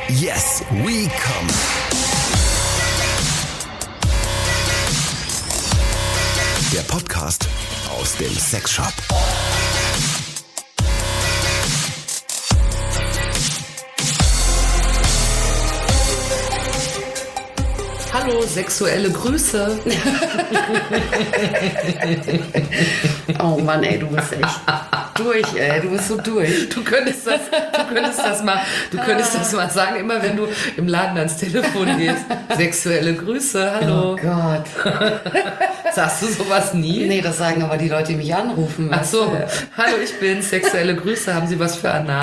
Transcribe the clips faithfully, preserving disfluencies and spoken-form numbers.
Yes, we come. Der Podcast aus dem Sexshop. Hallo, sexuelle Grüße. Oh Mann, ey, du bist echt durch, ey, du bist so durch. Du könntest das, du könntest das mal, du könntest das mal sagen, immer wenn du im Laden ans Telefon gehst. Sexuelle Grüße, hallo. Oh Gott. Sagst du sowas nie? Nee, das sagen aber die Leute, die mich anrufen. Ach so, hallo, ich bin sexuelle Grüße, haben Sie was für Anal?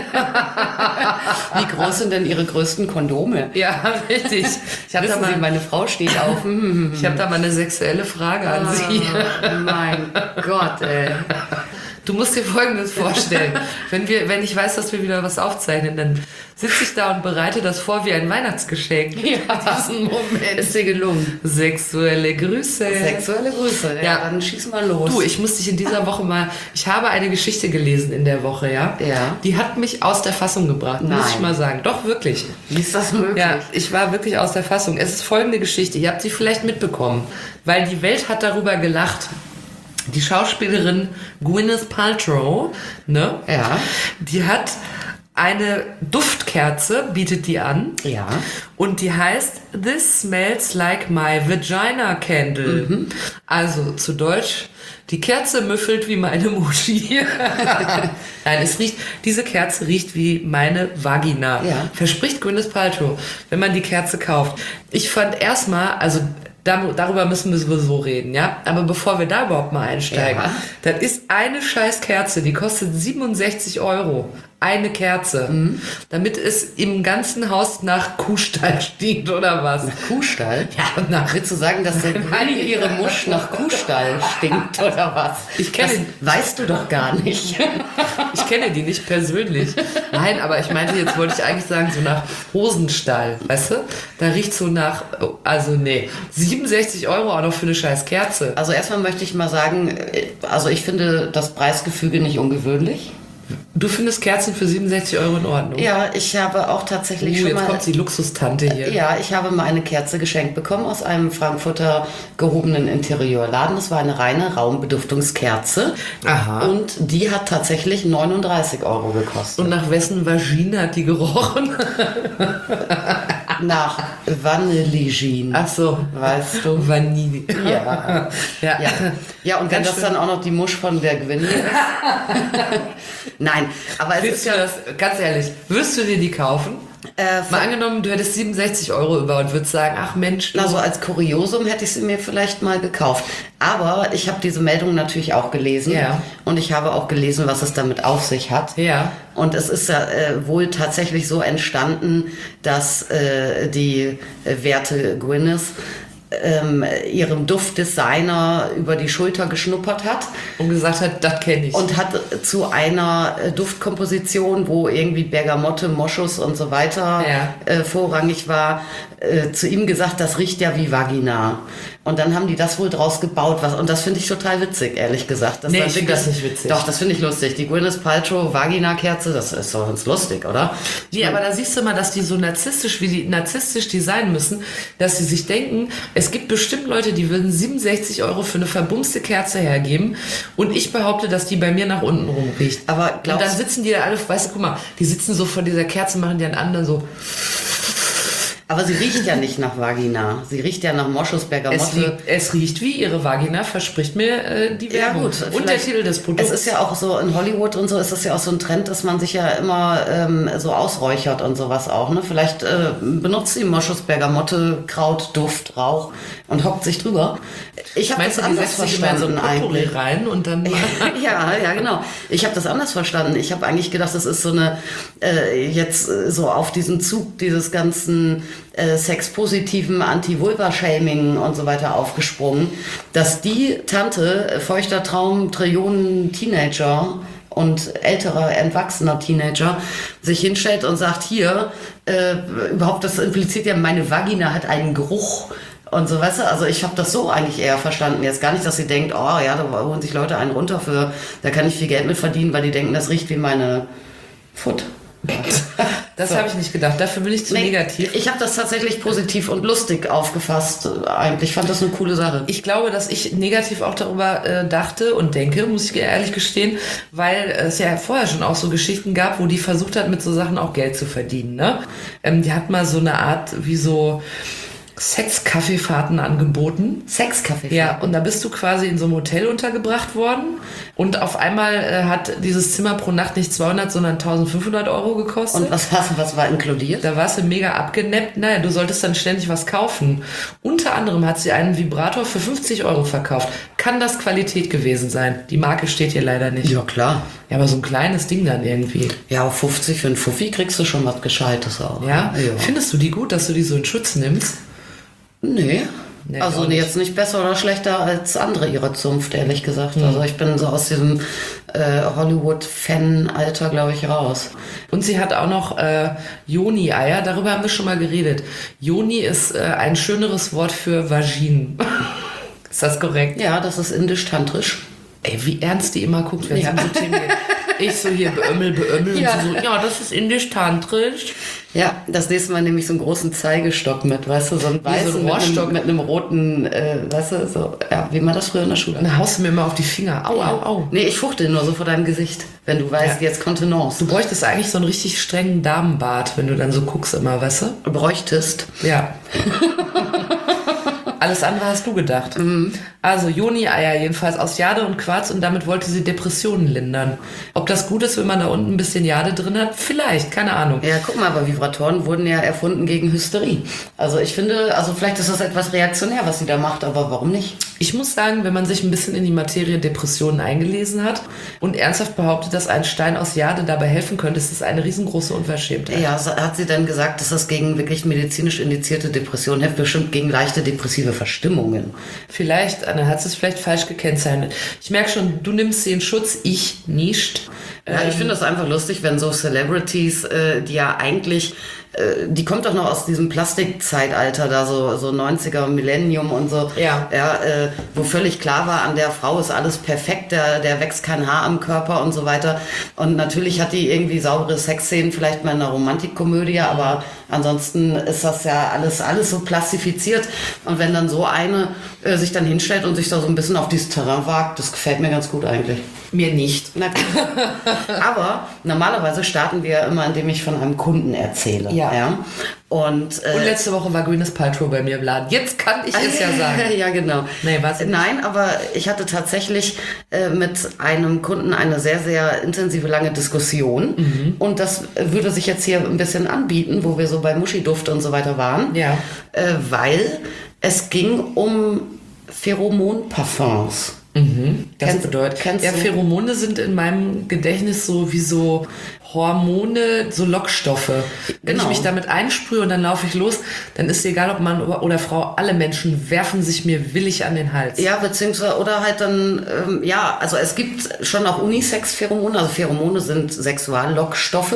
Wie groß sind denn Ihre größten Kondome? Ja, richtig. Ich habe da Wissen mal, Sie, meine Frau steht auf. ich habe da mal eine sexuelle Frage an Oh, Sie. mein Gott, ey. Du musst dir Folgendes vorstellen. Wenn wir, wenn ich weiß, dass wir wieder was aufzeichnen, dann sitze ich da und bereite das vor wie ein Weihnachtsgeschenk. Ja, diesen Moment. Ist dir gelungen. Sexuelle Grüße. Sexuelle Grüße. Ja, Ja. dann schieß mal los. Du, ich muss dich in dieser Woche mal, ich habe eine Geschichte gelesen in der Woche, ja? Ja. Die hat mich aus der Fassung gebracht, muss Nein. ich mal sagen. Doch, wirklich. Wie ist das möglich? Ja, ich war wirklich aus der Fassung. Es ist folgende Geschichte, ihr habt sie vielleicht mitbekommen, weil die Welt hat darüber gelacht. Die Schauspielerin Gwyneth Paltrow, ne? Ja. Die hat eine Duftkerze, bietet die an. Ja. Und die heißt This Smells Like My Vagina Candle. Mhm. Also zu Deutsch, die Kerze müffelt wie meine Muschi. Nein, es riecht, diese Kerze riecht wie meine Vagina. Ja. Verspricht Gwyneth Paltrow, wenn man die Kerze kauft. Ich fand erstmal, also da- darüber müssen wir sowieso reden, ja? Aber bevor wir da überhaupt mal einsteigen, Ja. das ist eine scheiß Kerze, die kostet siebenundsechzig Euro. Eine Kerze. Mhm. Damit es im ganzen Haus nach Kuhstall stinkt, oder was? Kuhstall? Ja, nach Willst du sagen, dass der Grüne ihre Musch nach Kuhstall stinkt, oder was? Ich kenne- Das weißt du doch gar nicht. Ich kenne die nicht persönlich. Nein, aber ich meinte, jetzt wollte ich eigentlich sagen, so nach Hosenstall, weißt du? Da riecht so nach, also nee, siebenundsechzig Euro auch noch für eine scheiß Kerze. Also erstmal möchte ich mal sagen, also ich finde das Preisgefüge nicht ungewöhnlich. Du findest Kerzen für siebenundsechzig Euro in Ordnung? Ja, ich habe auch tatsächlich Uh, schon jetzt mal... kommt die Luxustante hier. Ja, ich habe mal eine Kerze geschenkt bekommen aus einem Frankfurter gehobenen Interieurladen. Das war eine reine Raumbeduftungskerze. Aha. Und die hat tatsächlich neununddreißig Euro gekostet. Und nach wessen Vagina hat die gerochen? Nach Vanillegin. Ach so, Weißt du? Vanille. Ja. Ja. Ja, ja, und wenn Ganz das schön. dann auch noch die Musch von der Gwynne ist. Nein, aber es Willst ist du ja... das, ganz ehrlich, wirst du dir die kaufen? Äh, Mal angenommen, du hättest siebenundsechzig Euro über und würdest sagen, ach Mensch, du, Also als Kuriosum hätte ich sie mir vielleicht mal gekauft. Aber ich habe diese Meldung natürlich auch gelesen. Ja. Und ich habe auch gelesen, was es damit auf sich hat. Ja. Und es ist ja äh, wohl tatsächlich so entstanden, dass äh, die äh, werte Gwyneth ähm, ihrem Duftdesigner über die Schulter geschnuppert hat. und gesagt hat, das kenne ich. Und hat zu einer äh, Duftkomposition, wo irgendwie Bergamotte, Moschus und so weiter Ja. äh, vorrangig war, äh, zu ihm gesagt, das riecht ja wie Vagina. Und dann haben die das wohl draus gebaut. Was, und das finde ich total witzig, ehrlich gesagt. Das Nee, war ich finde wirklich- das nicht witzig. Doch, das finde ich lustig. Die Gwyneth Paltrow Vagina-Kerze, das ist doch ganz lustig, oder? Nee, aber da siehst du mal, dass die so narzisstisch, wie die narzisstisch designen müssen, dass sie sich denken, es gibt bestimmt Leute, die würden siebenundsechzig Euro für eine verbumste Kerze hergeben und ich behaupte, dass die bei mir nach unten rum riecht. Aber und glaubst dann sitzen die da alle, weißt du, guck mal, die sitzen so vor dieser Kerze, machen die an anderen so, Aber sie riecht ja nicht nach Vagina. Sie riecht ja nach Moschus, es, Bergamotte. riecht, es riecht wie ihre Vagina, verspricht mir äh, die Ja, Werbung. gut, und der vielleicht- Titel des Produkts. Es ist ja auch so, in Hollywood und so ist es ja auch so ein Trend, dass man sich ja immer ähm, so ausräuchert und sowas auch. Ne? Vielleicht äh, benutzt sie Moschus, Bergamotte, Kraut, Duft, Rauch und hockt sich drüber. Ich habe Meinst das du, die anders setzt sich immer in so ein verstanden Potpourri eigentlich. rein und dann... Ja, ja, genau. Ich habe das anders verstanden. Ich habe eigentlich gedacht, das ist so eine, äh, jetzt äh, so auf diesen Zug dieses ganzen äh, sexpositiven Anti-Vulva-Shaming und so weiter aufgesprungen, dass die Tante, äh, feuchter Traum, Trillionen Teenager und älterer, entwachsener Teenager sich hinstellt und sagt, hier, äh, überhaupt, das impliziert ja, meine Vagina hat einen Geruch. Und so, weißt du, also ich habe das so eigentlich eher verstanden. Jetzt gar nicht, dass sie denkt, oh ja, da holen sich Leute einen runter für, da kann ich viel Geld mit verdienen, weil die denken, das riecht wie meine Foot. Das So. habe ich nicht gedacht. Dafür bin ich zu Nee, negativ. Ich habe das tatsächlich positiv und lustig aufgefasst. Eigentlich fand das eine coole Sache. Ich glaube, dass ich negativ auch darüber äh, dachte und denke, muss ich ehrlich gestehen, weil es ja vorher schon auch so Geschichten gab, wo die versucht hat, mit so Sachen auch Geld zu verdienen. Ne? Ähm, die hat mal so eine Art wie so Sex-Kaffeefahrten angeboten. Sexkaffee. Ja, und da bist du quasi in so einem Hotel untergebracht worden und auf einmal äh, hat dieses Zimmer pro Nacht nicht zweihundert, sondern eintausendfünfhundert Euro gekostet. Und was, hast, was war inkludiert? Da warst du mega abgenappt. Naja, du solltest dann ständig was kaufen. Unter anderem hat sie einen Vibrator für fünfzig Euro verkauft. Kann das Qualität gewesen sein? Die Marke steht hier leider nicht. Ja, klar. Ja, aber so ein kleines Ding dann irgendwie. Ja, auf fünfzig für einen Fuffi kriegst du schon was Gescheites auch. Ja? ja. Findest du die gut, dass du die so in Schutz nimmst? Nee. Nee, also auch nicht. jetzt nicht besser oder schlechter als andere ihrer Zunft, ehrlich gesagt. Also ich bin so aus diesem äh, Hollywood-Fan-Alter, glaube ich, raus. Und sie hat auch noch äh, Yoni-Eier, darüber haben wir schon mal geredet. Yoni ist äh, ein schöneres Wort für Vaginen. Ist das korrekt? Ja, das ist indisch-tantrisch. Ey, wie ernst die immer guckt, wenn es Ja. um so Themen geht. Ich so hier beömmel, beömmel Ja. und sie so, ja, das ist indisch-tantrisch. Ja, das nächste Mal nehme ich so einen großen Zeigestock mit, weißt du, so einen weißen so ein mit, einem, Rohrstock. mit einem roten, äh, weißt du, so, ja, wie man das früher in der Schule Dann haust du mir immer auf die Finger. Au, au, au. Nee, ich fuchtel nur so vor deinem Gesicht, wenn du weißt, Ja. jetzt Kontenance. Du bräuchtest eigentlich so einen richtig strengen Damenbart, wenn du dann so guckst immer, weißt du? Du bräuchtest. Ja. Alles andere hast du gedacht. Mhm. Also Joni-Eier jedenfalls aus Jade und Quarz und damit wollte sie Depressionen lindern. Ob das gut ist, wenn man da unten ein bisschen Jade drin hat? Vielleicht, keine Ahnung. Ja, guck mal, aber Vibratoren wurden ja erfunden gegen Hysterie. Also ich finde, also vielleicht ist das etwas reaktionär, was sie da macht, aber warum nicht? Ich muss sagen, wenn man sich ein bisschen in die Materie Depressionen eingelesen hat und ernsthaft behauptet, dass ein Stein aus Jade dabei helfen könnte, ist das eine riesengroße Unverschämtheit. Ja, so- hat sie dann gesagt, dass das gegen wirklich medizinisch indizierte Depressionen hilft, bestimmt gegen leichte depressive Verstimmungen. Vielleicht, Anna, hat es vielleicht falsch gekennzeichnet. Ich merke schon, du nimmst sie in Schutz, ich nicht. Ja, ich finde das einfach lustig, wenn so Celebrities, äh, die ja eigentlich, äh, die kommt doch noch aus diesem Plastikzeitalter, da so, so neunziger Millennium und so, Ja. ja äh, wo völlig klar war, an der Frau ist alles perfekt, der, der wächst kein Haar am Körper und so weiter. Und natürlich hat die irgendwie saubere Sexszenen, vielleicht mal in einer Romantikkomödie, aber ansonsten ist das ja alles, alles so plastifiziert. Und wenn dann so eine äh, sich dann hinstellt und sich da so ein bisschen auf dieses Terrain wagt, das gefällt mir ganz gut eigentlich. Mir nicht. Na gut. Aber normalerweise starten wir immer, indem ich von einem Kunden erzähle. Ja. Und, äh, Und letzte Woche war Gwyneth Paltrow bei mir im Laden. Jetzt kann ich es ja sagen. ja, genau. Nee, was nicht? Nein, aber ich hatte tatsächlich äh, mit einem Kunden eine sehr, sehr intensive, lange Diskussion. Mhm. Und das würde sich jetzt hier ein bisschen anbieten, wo wir so bei Muschiduft und so weiter waren. Ja. Äh, weil es ging um Pheromonparfums. Das Kennst- bedeutet, kennst ja, du? Pheromone sind in meinem Gedächtnis so wie so Hormone, so Lockstoffe. Wenn Genau. ich mich damit einsprühe und dann laufe ich los, dann ist egal, ob Mann oder Frau, alle Menschen werfen sich mir willig an den Hals. Ja, beziehungsweise, oder halt dann, ähm, ja, also es gibt schon auch Unisex-Pheromone, also Pheromone sind Sexuallockstoffe,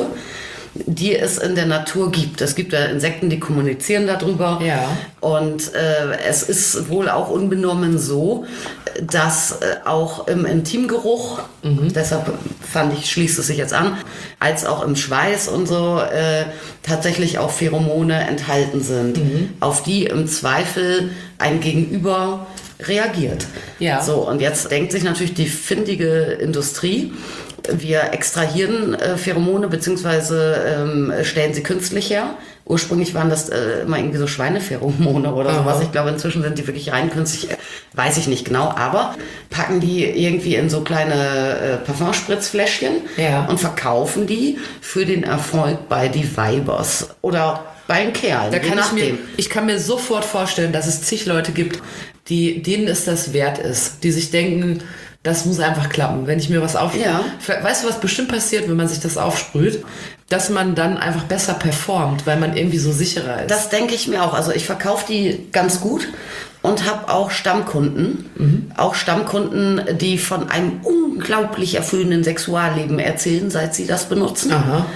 die es in der Natur gibt. Es gibt ja Insekten, die kommunizieren darüber. Ja. Und äh, es ist wohl auch unbenommen so, dass äh, auch im Intimgeruch, deshalb fand ich, schließt es sich jetzt an, als auch im Schweiß und so äh, tatsächlich auch Pheromone enthalten sind, auf die im Zweifel ein Gegenüber reagiert. Ja. So, und jetzt denkt sich natürlich die findige Industrie, wir extrahieren äh, Pheromone beziehungsweise ähm, stellen sie künstlich her. Ursprünglich waren das äh, immer irgendwie so Schweinepheromone oder Aha. sowas. Ich glaube, inzwischen sind die wirklich rein künstlich. Äh, weiß ich nicht genau, aber packen die irgendwie in so kleine äh, Parfumspritzfläschchen Ja. und verkaufen die für den Erfolg bei die Weibers oder bei den Kerlen. Da je kann ich mir, nachdem. ich kann mir sofort vorstellen, dass es zig Leute gibt, die, denen es das wert ist, die sich denken, das muss einfach klappen. Wenn ich mir was aufsprühe. Ja. Weißt du, was bestimmt passiert, wenn man sich das aufsprüht? Dass man dann einfach besser performt, weil man irgendwie so sicherer ist. Das denke ich mir auch. Also ich verkaufe die ganz gut und habe auch Stammkunden. Mhm. Auch Stammkunden, die von einem unglaublich erfüllenden Sexualleben erzählen, seit sie das benutzen. Aha.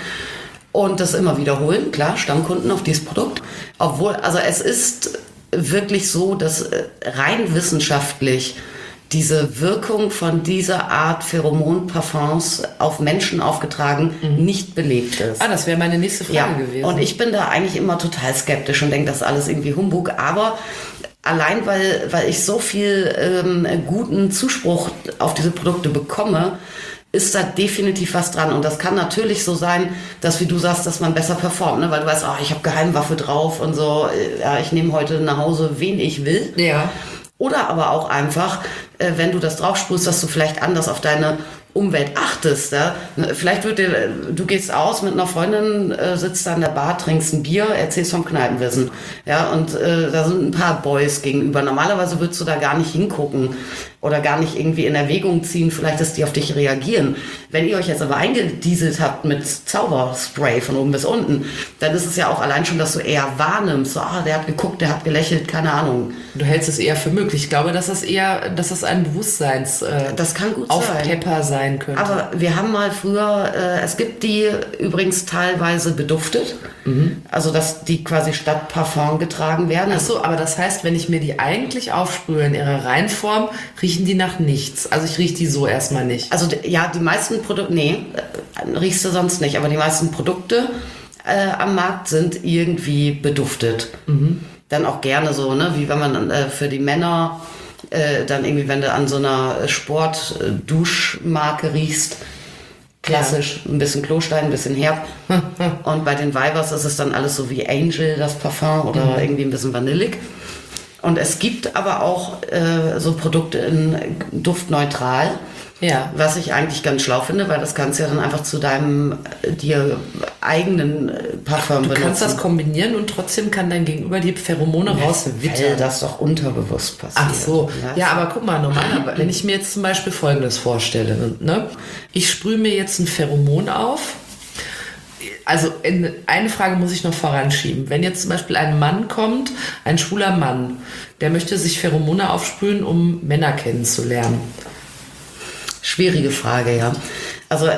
Und das immer wiederholen. Klar, Stammkunden auf dieses Produkt. Obwohl, also es ist wirklich so, dass äh, rein wissenschaftlich diese Wirkung von dieser Art Pheromon-Parfums auf Menschen aufgetragen mhm. nicht belegt ist. Ah, das wäre meine nächste Frage ja. gewesen. Und ich bin da eigentlich immer total skeptisch und denke, das ist alles irgendwie Humbug. Aber allein, weil, weil ich so viel ähm, guten Zuspruch auf diese Produkte bekomme, ist da definitiv was dran. Und das kann natürlich so sein, dass, wie du sagst, dass man besser performt, ne? Weil du weißt, oh, ich habe Geheimwaffe drauf und so, ja, ich nehme heute nach Hause, wen ich will. Ja. Oder aber auch einfach, äh, wenn du das drauf sprühst, dass du vielleicht anders auf deine Umwelt achtest. Ja? Vielleicht wird dir, du gehst aus mit einer Freundin, äh, sitzt da in der Bar, trinkst ein Bier, erzählst vom Kneipenwissen. Ja, und äh, da sind ein paar Boys gegenüber. Normalerweise würdest du da gar nicht hingucken oder gar nicht irgendwie in Erwägung ziehen, vielleicht, dass die auf dich reagieren. Wenn ihr euch jetzt aber eingedieselt habt mit Zauberspray von oben bis unten, dann ist es ja auch allein schon, dass du eher wahrnimmst, so, ah, der hat geguckt, der hat gelächelt, keine Ahnung. Du hältst es eher für möglich. Ich glaube, dass das eher, dass das ein Bewusstseins äh, das kann gut Aufpepper sein. sein könnte. Aber wir haben mal früher, äh, es gibt die übrigens teilweise beduftet, mhm. also dass die quasi statt Parfum getragen werden. Ach so, aber das heißt, wenn ich mir die eigentlich aufsprühe in ihrer Reinform, riechen die nach nichts. Also ich rieche die so erstmal nicht. Also ja, die meisten Produkte, nee, äh, riechst du sonst nicht, aber die meisten Produkte äh, am Markt sind irgendwie beduftet. Mhm. Dann auch gerne so, ne, wie wenn man äh, für die Männer Äh, dann irgendwie, wenn du an so einer Sport-Duschmarke riechst, klassisch, ja. Ein bisschen Klostein, ein bisschen herb. Und bei den Weibers ist es dann alles so wie Angel, das Parfum, oder mhm. irgendwie ein bisschen vanillig. Und es gibt aber auch äh, so Produkte in duftneutral, ja. Was ich eigentlich ganz schlau finde, weil das kannst du ja dann einfach zu deinem äh, dir eigenen Parfum du benutzen. Du kannst das kombinieren und trotzdem kann dein Gegenüber die Pheromone ja, rauswittern. Weil das doch unterbewusst passiert. Ach so. Ja, ja, aber guck mal, normalerweise, wenn ich mir jetzt zum Beispiel Folgendes vorstelle, ne? Ich sprühe mir jetzt ein Pheromon auf. Also in, eine Frage muss ich noch voranschieben. Wenn jetzt zum Beispiel ein Mann kommt, ein schwuler Mann, der möchte sich Pheromone aufsprühen, um Männer kennenzulernen. Schwierige Frage, ja. Also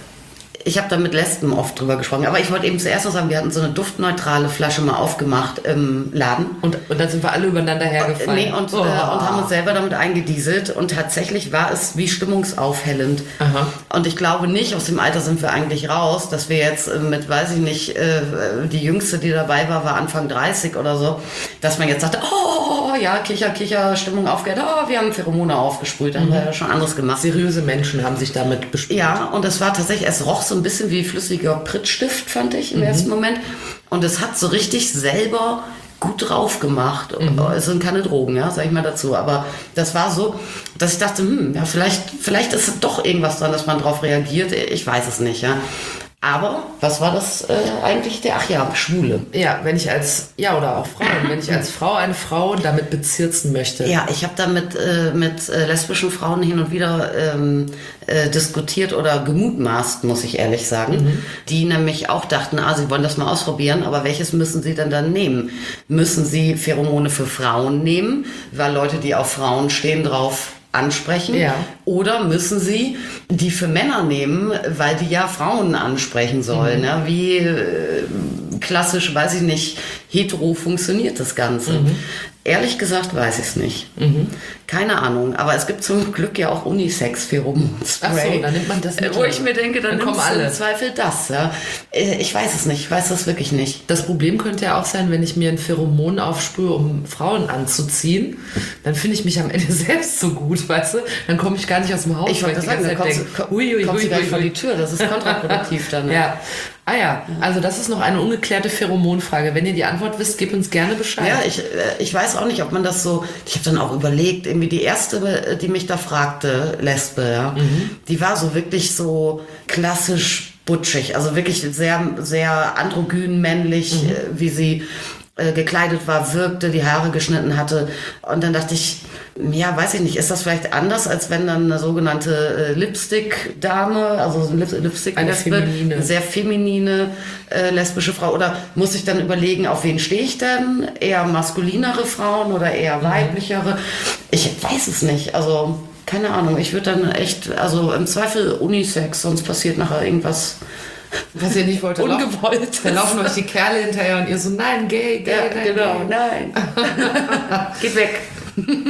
ich habe da mit Lesben oft drüber gesprochen, aber ich wollte eben zuerst noch sagen, wir hatten so eine duftneutrale Flasche mal aufgemacht im Laden. Und, und dann sind wir alle übereinander hergefallen. Nee, und, oh. äh, und haben uns selber damit eingedieselt und tatsächlich war es wie stimmungsaufhellend. Aha. Und ich glaube nicht, aus dem Alter sind wir eigentlich raus, dass wir jetzt mit, weiß ich nicht, äh, die Jüngste, die dabei war, war Anfang dreißig oder so, dass man jetzt sagte, oh ja, Kicher, Kicher, Stimmung aufgehört, oh, wir haben Pheromone aufgesprüht, haben mhm. wir ja schon anderes gemacht. Seriöse Menschen haben sich damit besprüht. Ja, und es war tatsächlich, es roch so ein bisschen wie flüssiger Prittstift, fand ich im mhm. ersten Moment. Und es hat so richtig selber gut drauf gemacht. Mhm. Es sind keine Drogen, ja, sag ich mal dazu. Aber das war so, dass ich dachte, hm, ja, vielleicht, vielleicht ist doch irgendwas dran, dass man drauf reagiert. Ich weiß es nicht, ja. Aber was war das äh, eigentlich? Der, ach ja, Schwule. Ja, wenn ich als, ja, oder auch Frauen, wenn ich als Frau eine Frau damit bezirzen möchte. Ja, ich habe damit äh, mit äh, lesbischen Frauen hin und wieder ähm, äh, diskutiert oder gemutmaßt, muss ich ehrlich sagen. Mhm. Die nämlich auch dachten, ah, sie wollen das mal ausprobieren, aber welches müssen sie denn dann nehmen? Müssen sie Pheromone für Frauen nehmen, weil Leute, die auf Frauen stehen, drauf ansprechen, ja. Oder müssen sie die für Männer nehmen, weil die ja Frauen ansprechen sollen. Mhm. Ja, wie äh, klassisch, weiß ich nicht, hetero funktioniert das Ganze. Mhm. Ehrlich gesagt weiß ich es nicht. Mhm. Keine Ahnung, aber es gibt zum Glück ja auch Unisex-Pheromon-Spray. Ach so, dann nimmt man das mit. Wo ich mir denke, dann, dann kommen alle. Im Zweifel das. Ja. Ich weiß es nicht, ich weiß das wirklich nicht. Das Problem könnte ja auch sein, wenn ich mir ein Pheromon aufsprühe, um Frauen anzuziehen, dann finde ich mich am Ende selbst so gut, weißt du? Dann komme ich gar nicht aus dem Haus. Ich wollte sagen, dann kommst, denk, hui, hui, kommst hui, du gar hui, nicht vor die Tür, das ist kontraproduktiv dann. Ne? Ja. Ah ja, also das ist noch eine ungeklärte Pheromonfrage. Wenn ihr die Antwort wisst, gebt uns gerne Bescheid. Ja, ich, ich weiß auch nicht, ob man das so... Ich habe dann auch überlegt, irgendwie die erste, die mich da fragte, Lesbe, ja, mhm. die war so wirklich so klassisch butschig, also wirklich sehr, sehr androgyn, männlich, mhm. wie sie äh, gekleidet war, wirkte, die Haare geschnitten hatte. Und dann dachte ich, ja, weiß ich nicht, ist das vielleicht anders, als wenn dann eine sogenannte äh, Lipstick-Dame, also Lip Lipstick-Lesbe, eine sehr feminine äh, lesbische Frau, oder muss ich dann überlegen, auf wen stehe ich denn? Eher maskulinere Frauen oder eher weiblichere? Ich weiß es nicht, also keine Ahnung, ich würde dann echt, also im Zweifel Unisex, sonst passiert nachher irgendwas... Was ihr nicht wollt, ungewollt. Dann laufen euch die Kerle hinterher und ihr so, nein, gay, gay, ja, nein, genau, gay. nein. Geht weg.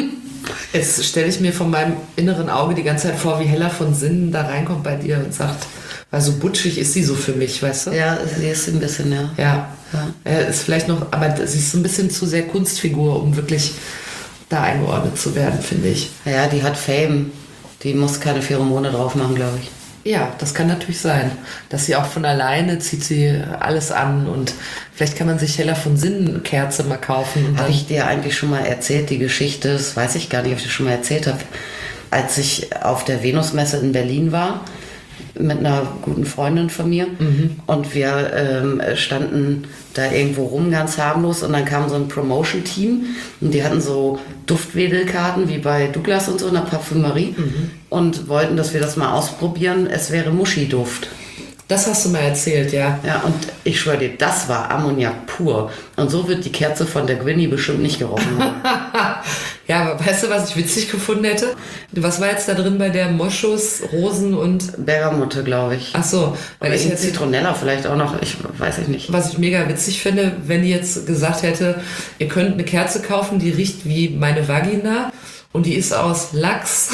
Jetzt stelle ich mir von meinem inneren Auge die ganze Zeit vor, wie Hella von Sinnen da reinkommt bei dir und sagt, weil so butschig ist sie so für mich, weißt du? Ja, sie ist ein bisschen, ja. Ja, ja. Er ist vielleicht noch, aber sie ist so ein bisschen zu sehr Kunstfigur, um wirklich da eingeordnet zu werden, finde ich. Ja, die hat Fame. Die muss keine Pheromone drauf machen, glaube ich. Ja, das kann natürlich sein, dass sie auch von alleine zieht sie alles an und vielleicht kann man sich Hella von Sinnen Kerze mal kaufen. Habe ich dir eigentlich schon mal erzählt, die Geschichte, das weiß ich gar nicht, ob ich das schon mal erzählt habe, als ich auf der Venusmesse in Berlin war, mit einer guten Freundin von mir mhm. und wir ähm, standen da irgendwo rum, ganz harmlos und dann kam so ein Promotion-Team und die hatten so Duftwedelkarten wie bei Douglas und so in der Parfümerie mhm. und wollten, dass wir das mal ausprobieren. Es wäre Muschi-Duft. Das hast du mal erzählt, ja. Ja, und ich schwöre dir, das war Ammoniak pur. Und so wird die Kerze von der Gwynnie bestimmt nicht gerochen. Ja, aber weißt du, was ich witzig gefunden hätte? Was war jetzt da drin bei der Moschus, Rosen und... Bergamotte, glaube ich. Ach so. Weil ich jetzt Zitronella vielleicht auch noch, ich weiß ich nicht. Was ich mega witzig finde, wenn die jetzt gesagt hätte, ihr könnt eine Kerze kaufen, die riecht wie meine Vagina und die ist aus Lachs,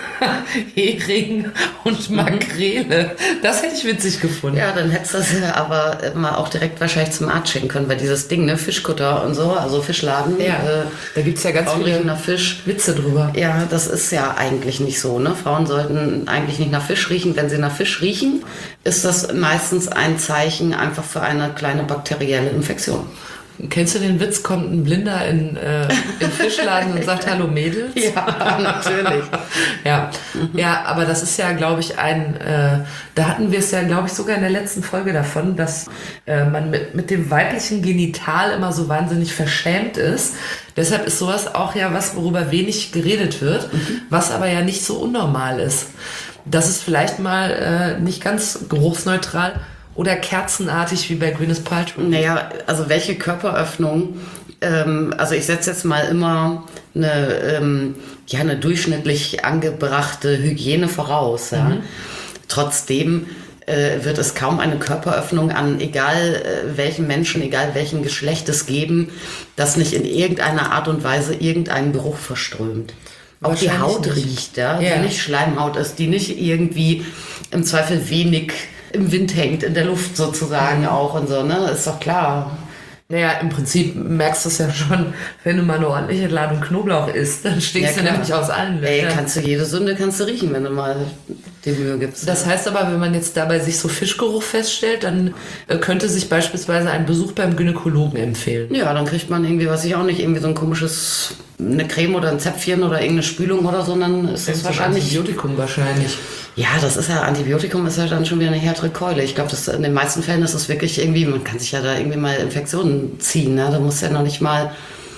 Hering und Makrele. Das hätte ich witzig gefunden. Ja, dann hättest du das ja aber mal auch direkt wahrscheinlich zum Arzt schicken können, weil dieses Ding, ne, Fischkutter und so, also Fischladen. Ja, äh, da gibt es ja ganz viele nach Fisch. Witze drüber. Ja, das ist ja eigentlich nicht so, ne? Frauen sollten eigentlich nicht nach Fisch riechen. Wenn sie nach Fisch riechen, ist das meistens ein Zeichen einfach für eine kleine bakterielle Infektion. Kennst du den Witz, kommt ein Blinder in äh, in Fischladen und sagt Hallo Mädels? Ja, natürlich. ja. Mhm. ja, aber das ist ja, glaube ich, ein, äh, da hatten wir es ja, glaube ich, sogar in der letzten Folge davon, dass äh, man mit, mit dem weiblichen Genital immer so wahnsinnig verschämt ist. Deshalb ist sowas auch ja was, worüber wenig geredet wird, mhm. was aber ja nicht so unnormal ist. Das ist vielleicht mal äh, nicht ganz geruchsneutral oder kerzenartig wie bei Gwyneth Paltrow. Naja, also welche Körperöffnung, ähm, also ich setze jetzt mal immer eine, ähm, ja, eine durchschnittlich angebrachte Hygiene voraus. Ja? Mhm. Trotzdem äh, wird es kaum eine Körperöffnung an egal äh, welchen Menschen, egal welchem Geschlecht es geben, das nicht in irgendeiner Art und Weise irgendeinen Geruch verströmt. Auch die Haut nicht. riecht, ja? Ja. Die nicht Schleimhaut ist, die nicht irgendwie im Zweifel wenig im Wind hängt, in der Luft sozusagen auch und so, ne? Ist doch klar. Naja, im Prinzip merkst du es ja schon, wenn du mal eine ordentliche Ladung Knoblauch isst, dann stinkst ja, du nämlich aus allen Löchern. Ey, kannst du jede Sünde kannst du riechen, wenn du mal die Mühe gibst. Das heißt aber, wenn man jetzt dabei sich so Fischgeruch feststellt, dann äh, könnte sich beispielsweise ein Besuch beim Gynäkologen empfehlen. Ja, dann kriegt man irgendwie, weiß ich auch nicht, irgendwie so ein komisches, eine Creme oder ein Zäpfchen oder irgendeine Spülung oder so, dann ist das wahrscheinlich... Antibiotikum wahrscheinlich. Ja, das ist ja, Antibiotikum ist ja dann schon wieder eine härtere Keule. Ich glaube, in den meisten Fällen ist es wirklich irgendwie, man kann sich ja da irgendwie mal Infektionen ziehen, ne? Da muss ja noch nicht mal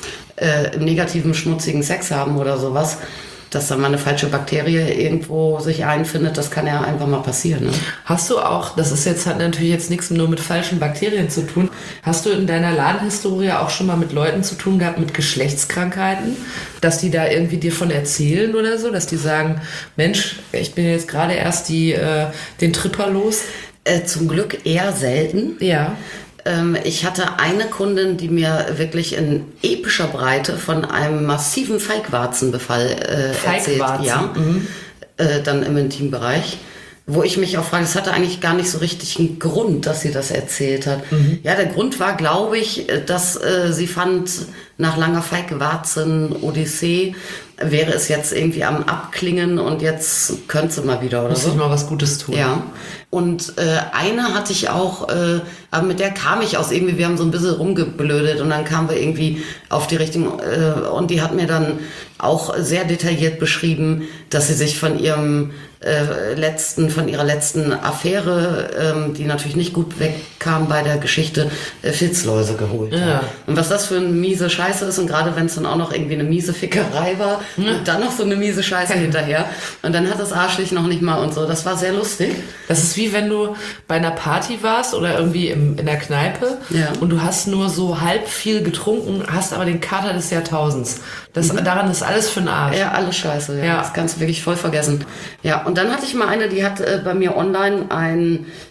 äh, negativen, schmutzigen Sex haben oder sowas. Dass dann mal eine falsche Bakterie irgendwo sich einfindet, das kann ja einfach mal passieren. Ne? Hast du auch, das ist jetzt, hat natürlich jetzt nichts nur mit falschen Bakterien zu tun, hast du in deiner Ladenhistorie auch schon mal mit Leuten zu tun gehabt mit Geschlechtskrankheiten, dass die da irgendwie dir von erzählen oder so, dass die sagen, Mensch, ich bin jetzt gerade erst die, äh, den Tripper los? Äh, zum Glück eher selten. Ja. Ich hatte eine Kundin, die mir wirklich in epischer Breite von einem massiven Feigwarzenbefall äh, erzählt. Ja, mhm. äh, dann im Intimbereich. Wo ich mich auch frage, es hatte eigentlich gar nicht so richtig einen Grund, dass sie das erzählt hat. Mhm. Ja, der Grund war, glaube ich, dass äh, sie fand, nach langer Feigwarzen-Odyssee wäre es jetzt irgendwie am Abklingen und jetzt könnte sie mal wieder oder Muss so. ich mal was Gutes tun. Ja. Und äh, eine hatte ich auch, äh, aber mit der kam ich aus irgendwie, wir haben so ein bisschen rumgeblödet und dann kamen wir irgendwie auf die Richtung äh, und die hat mir dann auch sehr detailliert beschrieben, dass sie sich von ihrem äh, letzten, von ihrer letzten Affäre, ähm, die natürlich nicht gut wegkam bei der Geschichte, äh, Filzläuse geholt hat. Ja. Und was das für eine miese Scheiße ist und gerade wenn es dann auch noch irgendwie eine miese Fickerei war ja. und dann noch so eine miese Scheiße hinterher und dann hat das Arschlich noch nicht mal und so, das war sehr lustig. Das ist wie wenn du bei einer Party warst oder irgendwie im, in der Kneipe ja. und du hast nur so halb viel getrunken, hast aber den Kater des Jahrtausends. Das, mhm. Daran ist alles für den Arsch. Ja, alles scheiße. Ja. Ja. Das kannst du wirklich voll vergessen. Ja, und dann hatte ich mal eine, die hat äh, bei mir online ein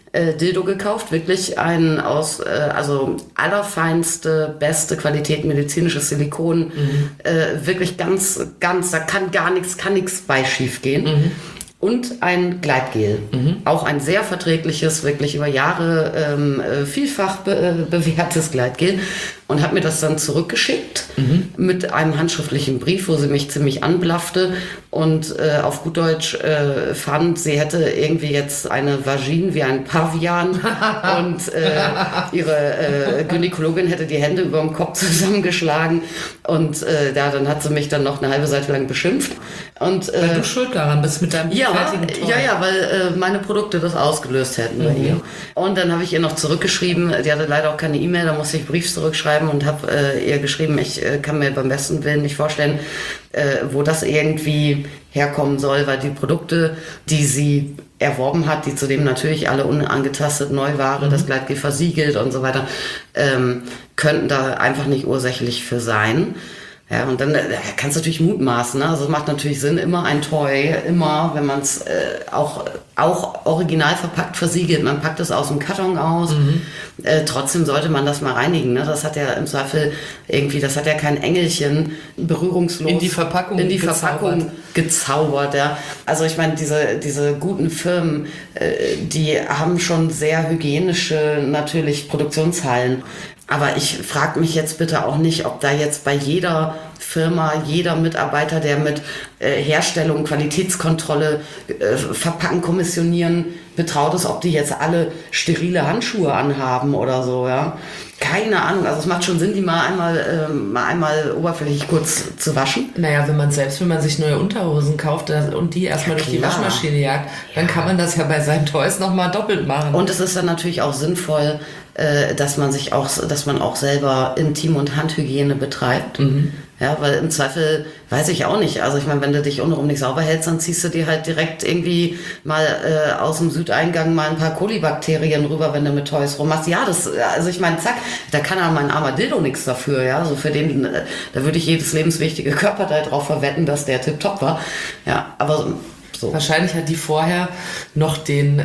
äh, Dildo gekauft, wirklich ein aus, äh, also allerfeinste, beste Qualität medizinisches Silikon, mhm. äh, wirklich ganz, ganz, da kann gar nichts, kann nichts bei schief gehen. Mhm. Und ein Gleitgel. Mhm. Auch ein sehr verträgliches, wirklich über Jahre ähm, vielfach be- bewährtes Gleitgel. Und hat mir das dann zurückgeschickt mhm. mit einem handschriftlichen Brief, wo sie mich ziemlich anblaffte und äh, auf gut Deutsch äh, fand, sie hätte irgendwie jetzt eine Vagine wie ein Pavian und äh, ihre äh, Gynäkologin hätte die Hände über dem Kopf zusammengeschlagen und äh, ja, dann hat sie mich dann noch eine halbe Seite lang beschimpft. Und, äh, weil du schuld daran bist mit deinem ja, fertigen Toy. Ja, ja, weil äh, meine Produkte das ausgelöst hätten bei mhm. ihr. Und dann habe ich ihr noch zurückgeschrieben, die hatte leider auch keine E-Mail, da musste ich Brief zurückschreiben und habe äh, ihr geschrieben, ich äh, kann mir beim besten Willen nicht vorstellen, äh, wo das irgendwie herkommen soll, weil die Produkte, die sie erworben hat, die zudem natürlich alle unangetastet Neuware, mhm. das Gleitgel versiegelt und so weiter, ähm, könnten da einfach nicht ursächlich für sein. Ja, und dann äh, kannst du natürlich mutmaßen, ne? Also es macht natürlich Sinn, immer ein Toy, immer, wenn man es äh, auch, auch original verpackt versiegelt, man packt es aus dem Karton aus, mhm. äh, trotzdem sollte man das mal reinigen, ne? Das hat ja im Zweifel irgendwie, das hat ja kein Engelchen berührungslos in die Verpackung, in die gezaubert. Verpackung gezaubert, ja. Also ich meine, diese, diese guten Firmen, äh, die haben schon sehr hygienische, natürlich Produktionshallen. Aber ich frage mich jetzt bitte auch nicht, ob da jetzt bei jeder Firma, jeder Mitarbeiter, der mit äh, Herstellung, Qualitätskontrolle, äh, Verpacken, Kommissionieren betraut ist, ob die jetzt alle sterile Handschuhe anhaben oder so, ja. Keine Ahnung, also es macht schon Sinn, die mal einmal, äh, mal einmal oberflächlich kurz zu waschen. Naja, wenn man selbst, wenn man sich neue Unterhosen kauft und die erstmal ja, durch die Waschmaschine jagt, dann ja. kann man das ja bei seinen Toys nochmal doppelt machen. Und es ist dann natürlich auch sinnvoll, äh, dass man sich auch, dass man auch selber Intim- und Handhygiene betreibt. Mhm. Ja, weil im Zweifel weiß ich auch nicht. Also ich meine, wenn du dich untenrum nicht sauber hältst, dann ziehst du dir halt direkt irgendwie mal äh, aus dem Südeingang mal ein paar Kolibakterien rüber, wenn du mit Toys rummachst. Ja, das, also ich meine, zack, da kann ja mein armer Dildo nichts dafür, ja. Also für den, äh, da würde ich jedes lebenswichtige Körperteil drauf verwetten, dass der tipptopp war. Ja, aber so. Wahrscheinlich hat die vorher noch den,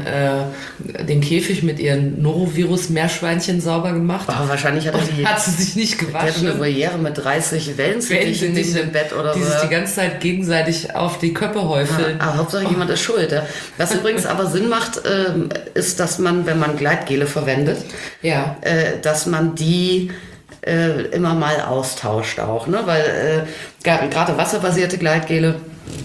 äh, den Käfig mit ihren Norovirus-Meerschweinchen sauber gemacht. Aber wahrscheinlich hat, die, hat sie sich nicht gewaschen. Die hat eine Voliere mit dreißig Wellensittichen in dem Bett oder die so. Die sich die ganze Zeit gegenseitig auf die Köpfe häufeln. Ja, aber Hauptsache jemand ist schuld. Ja. Was übrigens aber Sinn macht, ähm, ist, dass man, wenn man Gleitgele verwendet, ja. äh, dass man die äh, immer mal austauscht auch. Ne? Weil äh, gerade wasserbasierte Gleitgele,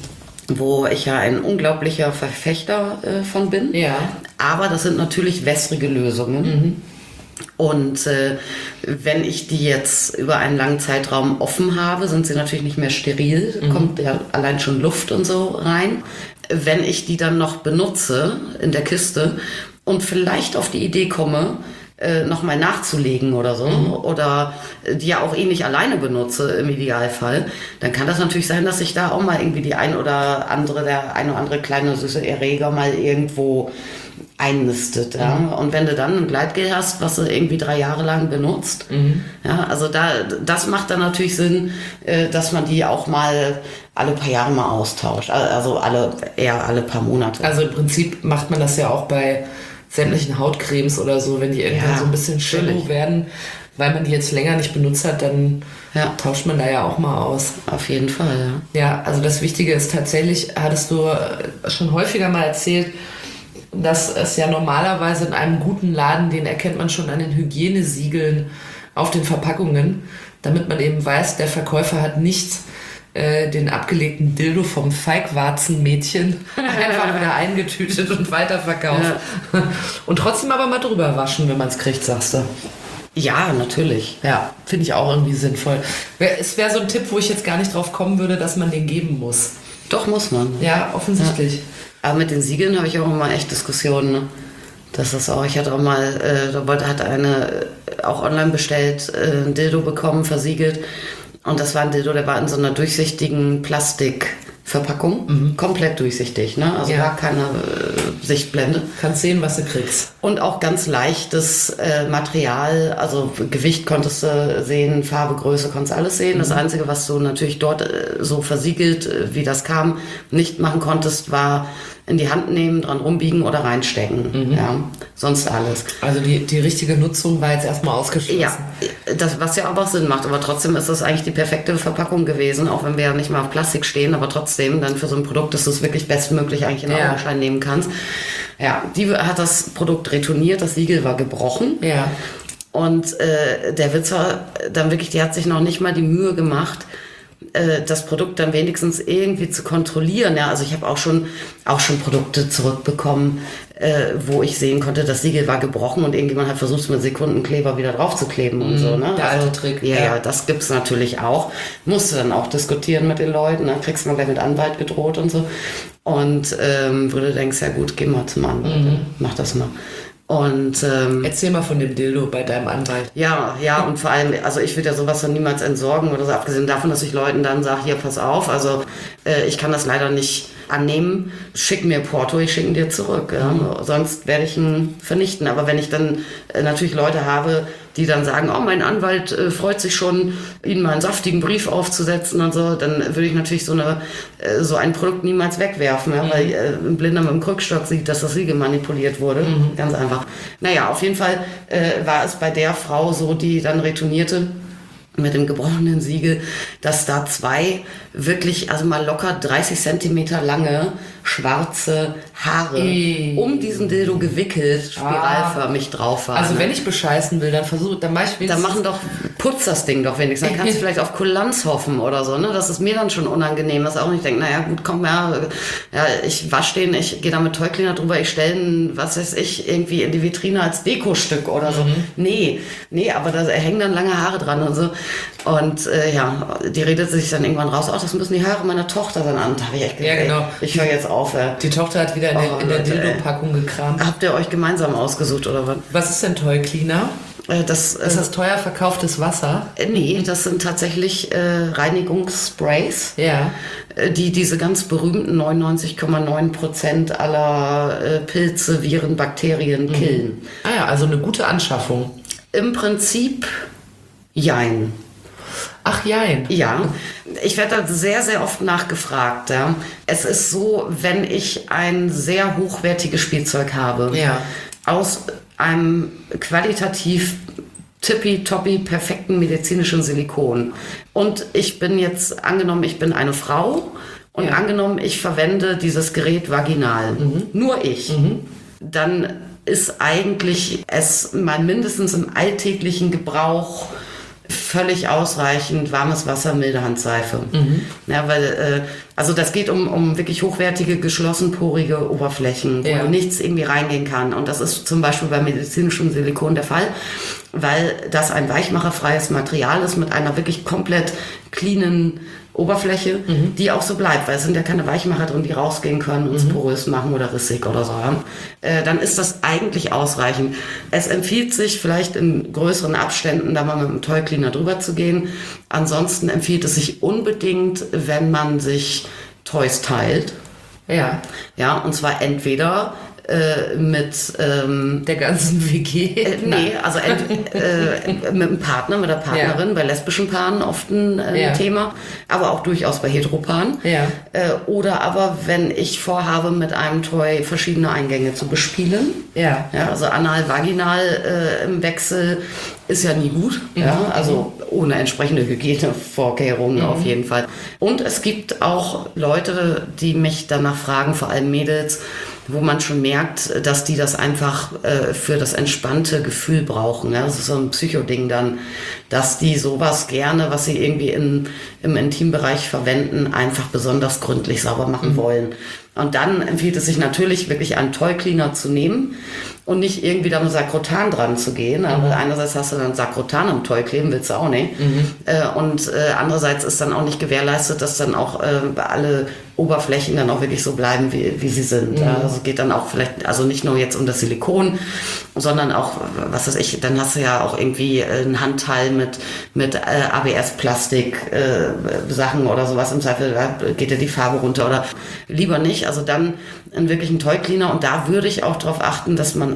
wo ich ja ein unglaublicher Verfechter äh, von bin. Ja. Aber das sind natürlich wässrige Lösungen. Mhm. Und äh, wenn ich die jetzt über einen langen Zeitraum offen habe, sind sie natürlich nicht mehr steril. Mhm. Kommt ja allein schon Luft und so rein. Wenn ich die dann noch benutze in der Kiste und vielleicht auf die Idee komme, äh, nochmal nachzulegen oder so, mhm. oder die ja auch eh nicht alleine benutze im Idealfall, dann kann das natürlich sein, dass sich da auch mal irgendwie die ein oder andere, der ein oder andere kleine süße Erreger mal irgendwo einnistet. Ja? Mhm. Und wenn du dann ein Gleitgel hast, was du irgendwie drei Jahre lang benutzt, mhm. ja, also da, das macht dann natürlich Sinn, äh, dass man die auch mal alle paar Jahre mal austauscht. Also alle, eher alle paar Monate. Also im Prinzip macht man das ja auch bei sämtlichen Hautcremes oder so, wenn die irgendwann ja, so ein bisschen shallow werden, weil man die jetzt länger nicht benutzt hat, dann ja. tauscht man da ja auch mal aus. Auf jeden Fall, ja. Ja, also das Wichtige ist tatsächlich, hattest du schon häufiger mal erzählt, dass es ja normalerweise in einem guten Laden, den erkennt man schon an den Hygienesiegeln auf den Verpackungen, damit man eben weiß, der Verkäufer hat nicht äh, den abgelegten Dildo vom Feigwarzenmädchen einfach wieder eingetütet und weiterverkauft. Ja. Und trotzdem aber mal drüber waschen, wenn man es kriegt, sagst du. Ja, natürlich. Ja, finde ich auch irgendwie sinnvoll. Es wäre so ein Tipp, wo ich jetzt gar nicht drauf kommen würde, dass man den geben muss. Doch, muss man. Ja, offensichtlich. Ja. Aber mit den Siegeln habe ich auch immer echt Diskussionen. Ne? Das ist auch, ich hatte auch mal, äh, da wollte, hat eine äh, auch online bestellt, äh, ein Dildo bekommen, versiegelt. Und das war ein Dildo, der war in so einer durchsichtigen Plastikverpackung. Mhm. Komplett durchsichtig, ne? Also ja. gar keine äh, Sichtblende. Kannst sehen, was du kriegst. Und auch ganz leichtes äh, Material, also Gewicht konntest du sehen, Farbe, Größe konntest alles sehen. Mhm. Das Einzige, was du natürlich dort äh, so versiegelt, äh, wie das kam, nicht machen konntest, war in die Hand nehmen, dran rumbiegen oder reinstecken. Mhm. Ja, sonst alles. Also die, die richtige Nutzung war jetzt erstmal ausgeschlossen. Ja, das, was ja auch Sinn macht. Aber trotzdem ist das eigentlich die perfekte Verpackung gewesen, auch wenn wir ja nicht mal auf Plastik stehen, aber trotzdem dann für so ein Produkt, dass du es wirklich bestmöglich eigentlich in den ja. Augenschein nehmen kannst. Ja, die hat das Produkt retourniert, das Siegel war gebrochen. Ja. Und äh, der Witz war dann wirklich, die hat sich noch nicht mal die Mühe gemacht, äh, das Produkt dann wenigstens irgendwie zu kontrollieren. Ja, also ich habe auch schon auch schon Produkte zurückbekommen, äh, wo ich sehen konnte, das Siegel war gebrochen und irgendjemand hat versucht, es mit Sekundenkleber wieder draufzukleben und mm, so. Ne? Der also, alte Trick. Ja, ja, das gibt's natürlich auch. Musste dann auch diskutieren mit den Leuten. Ne? Kriegst mal gleich mit Anwalt gedroht und so. Und ähm, wo du denkst, ja gut, geh mal zum Anwalt, mhm. mach das mal. Und ähm, erzähl mal von dem Dildo bei deinem Anwalt. Ja, ja, und vor allem, also ich würde ja sowas dann niemals entsorgen oder so, abgesehen davon, dass ich Leuten dann sage, hier, pass auf, also äh, ich kann das leider nicht annehmen, schick mir Porto, ich schicke ihn dir zurück. Ja? Mhm. Sonst werde ich ihn vernichten. Aber wenn ich dann äh, natürlich Leute habe, die dann sagen, oh, mein Anwalt äh, freut sich schon, Ihnen mal einen saftigen Brief aufzusetzen und so, dann würde ich natürlich so, eine, äh, so ein Produkt niemals wegwerfen, ja? Mhm. Weil äh, ein Blinder mit dem Krückstock sieht, dass das Siegel manipuliert wurde. Mhm. Ganz einfach. Naja, auf jeden Fall äh, war es bei der Frau so, die dann retournierte, mit dem gebrochenen Siegel, dass da zwei wirklich, also mal locker dreißig Zentimeter lange schwarze Haare e. um diesen Dildo gewickelt, spiralförmig ah. drauf waren. Also wenn ich bescheißen will, dann versuche, dann mach ich Dann machen doch, putz das Ding doch wenigstens. Dann kannst du vielleicht auf Kulanz hoffen oder so, ne? Das ist mir dann schon unangenehm, dass auch nicht denke, naja gut, komm ja, ja ich wasche den, ich gehe da mit Toy Cleaner drüber, ich stelle ihn, was weiß ich, irgendwie in die Vitrine als Dekostück oder so. Mhm. Nee, nee, aber da hängen dann lange Haare dran und so. Und äh, ja, die redet sich dann irgendwann raus, ach, das müssen die Haare meiner Tochter dann an. Da habe ich echt gedacht, ja, genau. ey, ich höre jetzt auf. Äh. Die Tochter hat wieder in, oh, der, in der Dildo-Packung gekramt. Habt ihr euch gemeinsam ausgesucht oder was? Was ist denn Toy Cleaner? Äh, das, ist das teuer verkauftes Wasser? Äh, nee, das sind tatsächlich äh, Reinigungssprays, ja. äh, die diese ganz berühmten neunundneunzig Komma neun Prozent aller äh, Pilze, Viren, Bakterien mhm. killen. Ah ja, also eine gute Anschaffung. Im Prinzip jein. Ach jein. Ja, ich werde da sehr, sehr oft nachgefragt. Ja. Es ist so, wenn ich ein sehr hochwertiges Spielzeug habe, ja. aus einem qualitativ tippitoppi perfekten medizinischen Silikon und ich bin jetzt, angenommen, ich bin eine Frau und ja. angenommen, ich verwende dieses Gerät vaginal, mhm. nur ich, mhm. dann ist eigentlich es mal mindestens im alltäglichen Gebrauch völlig ausreichend warmes Wasser, milde Handseife. Mhm. Ja, weil, äh, also das geht um, um wirklich hochwertige, geschlossenporige Oberflächen, wo ja. nichts irgendwie reingehen kann. Und das ist zum Beispiel bei medizinischem Silikon der Fall, weil das ein weichmacherfreies Material ist mit einer wirklich komplett cleanen Oberfläche, mhm. die auch so bleibt, weil es sind ja keine Weichmacher drin, die rausgehen können und es mhm. porös machen oder rissig oder so. Äh, dann ist das eigentlich ausreichend. Es empfiehlt sich vielleicht in größeren Abständen da mal mit einem Toy Cleaner drüber zu gehen. Ansonsten empfiehlt es sich unbedingt, wenn man sich Toys teilt. Ja. Ja, und zwar entweder äh, mit ähm, der ganzen W G. Äh, nee, also ent, äh, mit dem Partner, mit der Partnerin, ja. bei lesbischen Paaren oft ein äh, ja. Thema, aber auch durchaus bei Heteropaaren. Ja. Äh, oder aber wenn ich vorhabe, mit einem Toy verschiedene Eingänge zu bespielen. Ja. Ja, also anal, vaginal äh, im Wechsel ist ja nie gut. Mhm. Ja, also ohne entsprechende Hygienevorkehrungen mhm. auf jeden Fall. Und es gibt auch Leute, die mich danach fragen, vor allem Mädels, wo man schon merkt, dass die das einfach äh, für das entspannte Gefühl brauchen. Ja? Das ist so ein Psychoding dann, dass die sowas gerne, was sie irgendwie in, im Intimbereich verwenden, einfach besonders gründlich sauber machen mhm. wollen. Und dann empfiehlt es sich natürlich, wirklich einen Toy Cleaner zu nehmen und nicht irgendwie da mit Sakrotan dran zu gehen. Aber mhm. einerseits hast du dann Sakrotan am Toy kleben, willst du auch nicht. Mhm. Äh, und äh, andererseits ist dann auch nicht gewährleistet, dass dann auch äh, alle Oberflächen dann auch wirklich so bleiben, wie, wie sie sind. Mhm. Also es geht dann auch vielleicht, also nicht nur jetzt um das Silikon, sondern auch, was weiß ich, dann hast du ja auch irgendwie ein Handteil mit, mit äh, A B S-Plastik äh, Sachen oder sowas. Im Zweifel da geht ja die Farbe runter oder lieber nicht. Also dann einen wirklichen Toy Cleaner und da würde ich auch darauf achten, dass man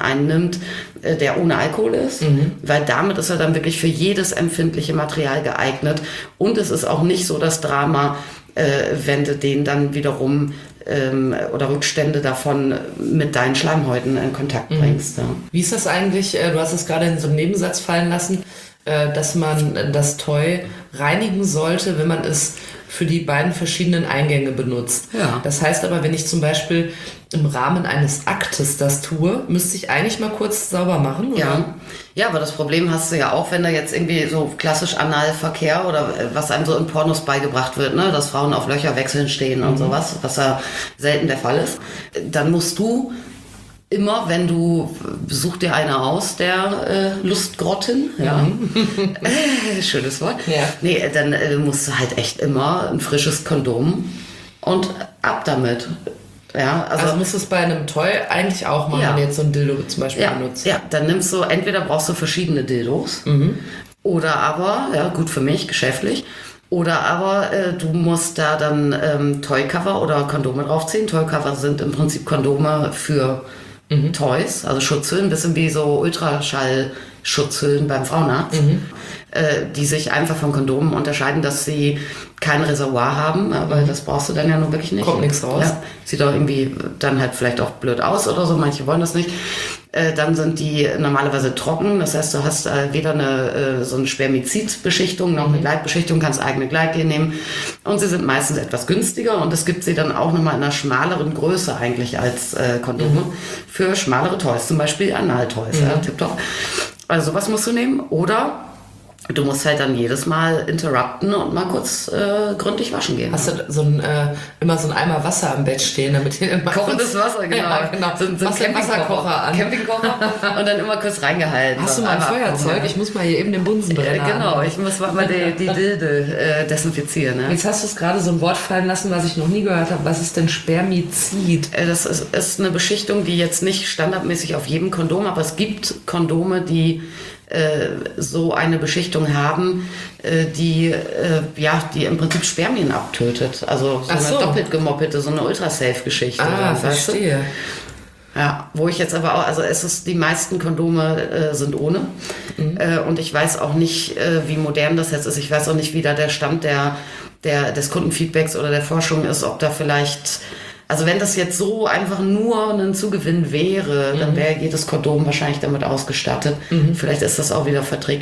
einen nimmt, äh, der ohne Alkohol ist, mhm. weil damit ist er dann wirklich für jedes empfindliche Material geeignet. Und es ist auch nicht so das Drama, äh, wenn du den dann wiederum ähm, oder Rückstände davon mit deinen Schleimhäuten in Kontakt bringst. Mhm. Ja. Wie ist das eigentlich, äh, du hast es gerade in so einem Nebensatz fallen lassen, äh, dass man das Toy reinigen sollte, wenn man es für die beiden verschiedenen Eingänge benutzt. Ja. Das heißt aber, wenn ich zum Beispiel im Rahmen eines Aktes das tue, müsste ich eigentlich mal kurz sauber machen, oder? Ja. Ja, aber das Problem hast du ja auch, wenn da jetzt irgendwie so klassisch Analverkehr oder was einem so in Pornos beigebracht wird, ne, dass Frauen auf Löcher wechseln stehen mhm. und sowas, was ja selten der Fall ist, dann musst du immer, wenn du, such dir eine aus, der äh, Lustgrotten, ja, mhm. schönes Wort, ja. Nee, dann äh, musst du halt echt immer ein frisches Kondom und ab damit. Ja, also, also musst du es bei einem Toy eigentlich auch machen, ja. wenn du jetzt so ein Dildo zum Beispiel ja, benutzt. Ja, dann nimmst du, entweder brauchst du verschiedene Dildos mhm. oder aber, ja gut für mich, geschäftlich, oder aber äh, du musst da dann ähm, Toycover oder Kondome draufziehen. Toycover sind im Prinzip Kondome für mhm. Toys, also Schutzhüllen, ein bisschen wie so Ultraschall-Schutzhüllen beim Frauenarzt, mhm. äh, die sich einfach von Kondomen unterscheiden, dass sie kein Reservoir haben, aber mhm. das brauchst du dann ja nur wirklich nicht. Kommt nichts raus. Ja, sieht doch irgendwie dann halt vielleicht auch blöd aus oder so, manche wollen das nicht. Äh, dann sind die normalerweise trocken, das heißt, du hast äh, weder eine äh, so eine Spermizidbeschichtung noch eine Gleitbeschichtung, kannst eigene Gleitgel nehmen und sie sind meistens etwas günstiger und es gibt sie dann auch nochmal in einer schmaleren Größe eigentlich als äh, Kondome mhm. für schmalere Toys, zum Beispiel Anal-Toys, mhm. ja, tipptopp. Also sowas musst du nehmen oder du musst halt dann jedes Mal interrupten und mal kurz äh, gründlich waschen gehen. Hast du so ein, äh, immer so einen Eimer Wasser am Bett stehen, damit ihr immer kochendes Wasser, genau. Ja, genau. So, so ein Campingkocher an. Campingkocher und dann immer kurz reingehalten. Hast du mal ein Feuerzeug? Ich muss mal hier eben den Bunsenbrenner äh, Genau, ich muss mal die, die Dilde äh, desinfizieren. Ne? Jetzt hast du es gerade so ein Wort fallen lassen, was ich noch nie gehört habe. Was ist denn Spermizid? Äh, das ist, ist eine Beschichtung, die jetzt nicht standardmäßig auf jedem Kondom, aber es gibt Kondome, die so eine Beschichtung haben, die, ja, die im Prinzip Spermien abtötet. Also so, so. eine doppelt gemoppelte, so eine Ultra-Safe-Geschichte. Ah, dann, verstehe. Weißt du? Ja, wo ich jetzt aber auch, also es ist, die meisten Kondome äh, sind ohne. Mhm. Äh, und ich weiß auch nicht, äh, wie modern das jetzt ist. Ich weiß auch nicht, wie da der Stand der, der, des Kundenfeedbacks oder der Forschung ist, ob da vielleicht... Also wenn das jetzt so einfach nur ein Zugewinn wäre, mhm. dann wäre jedes Kondom wahrscheinlich damit ausgestattet. Mhm. Vielleicht ist das auch wieder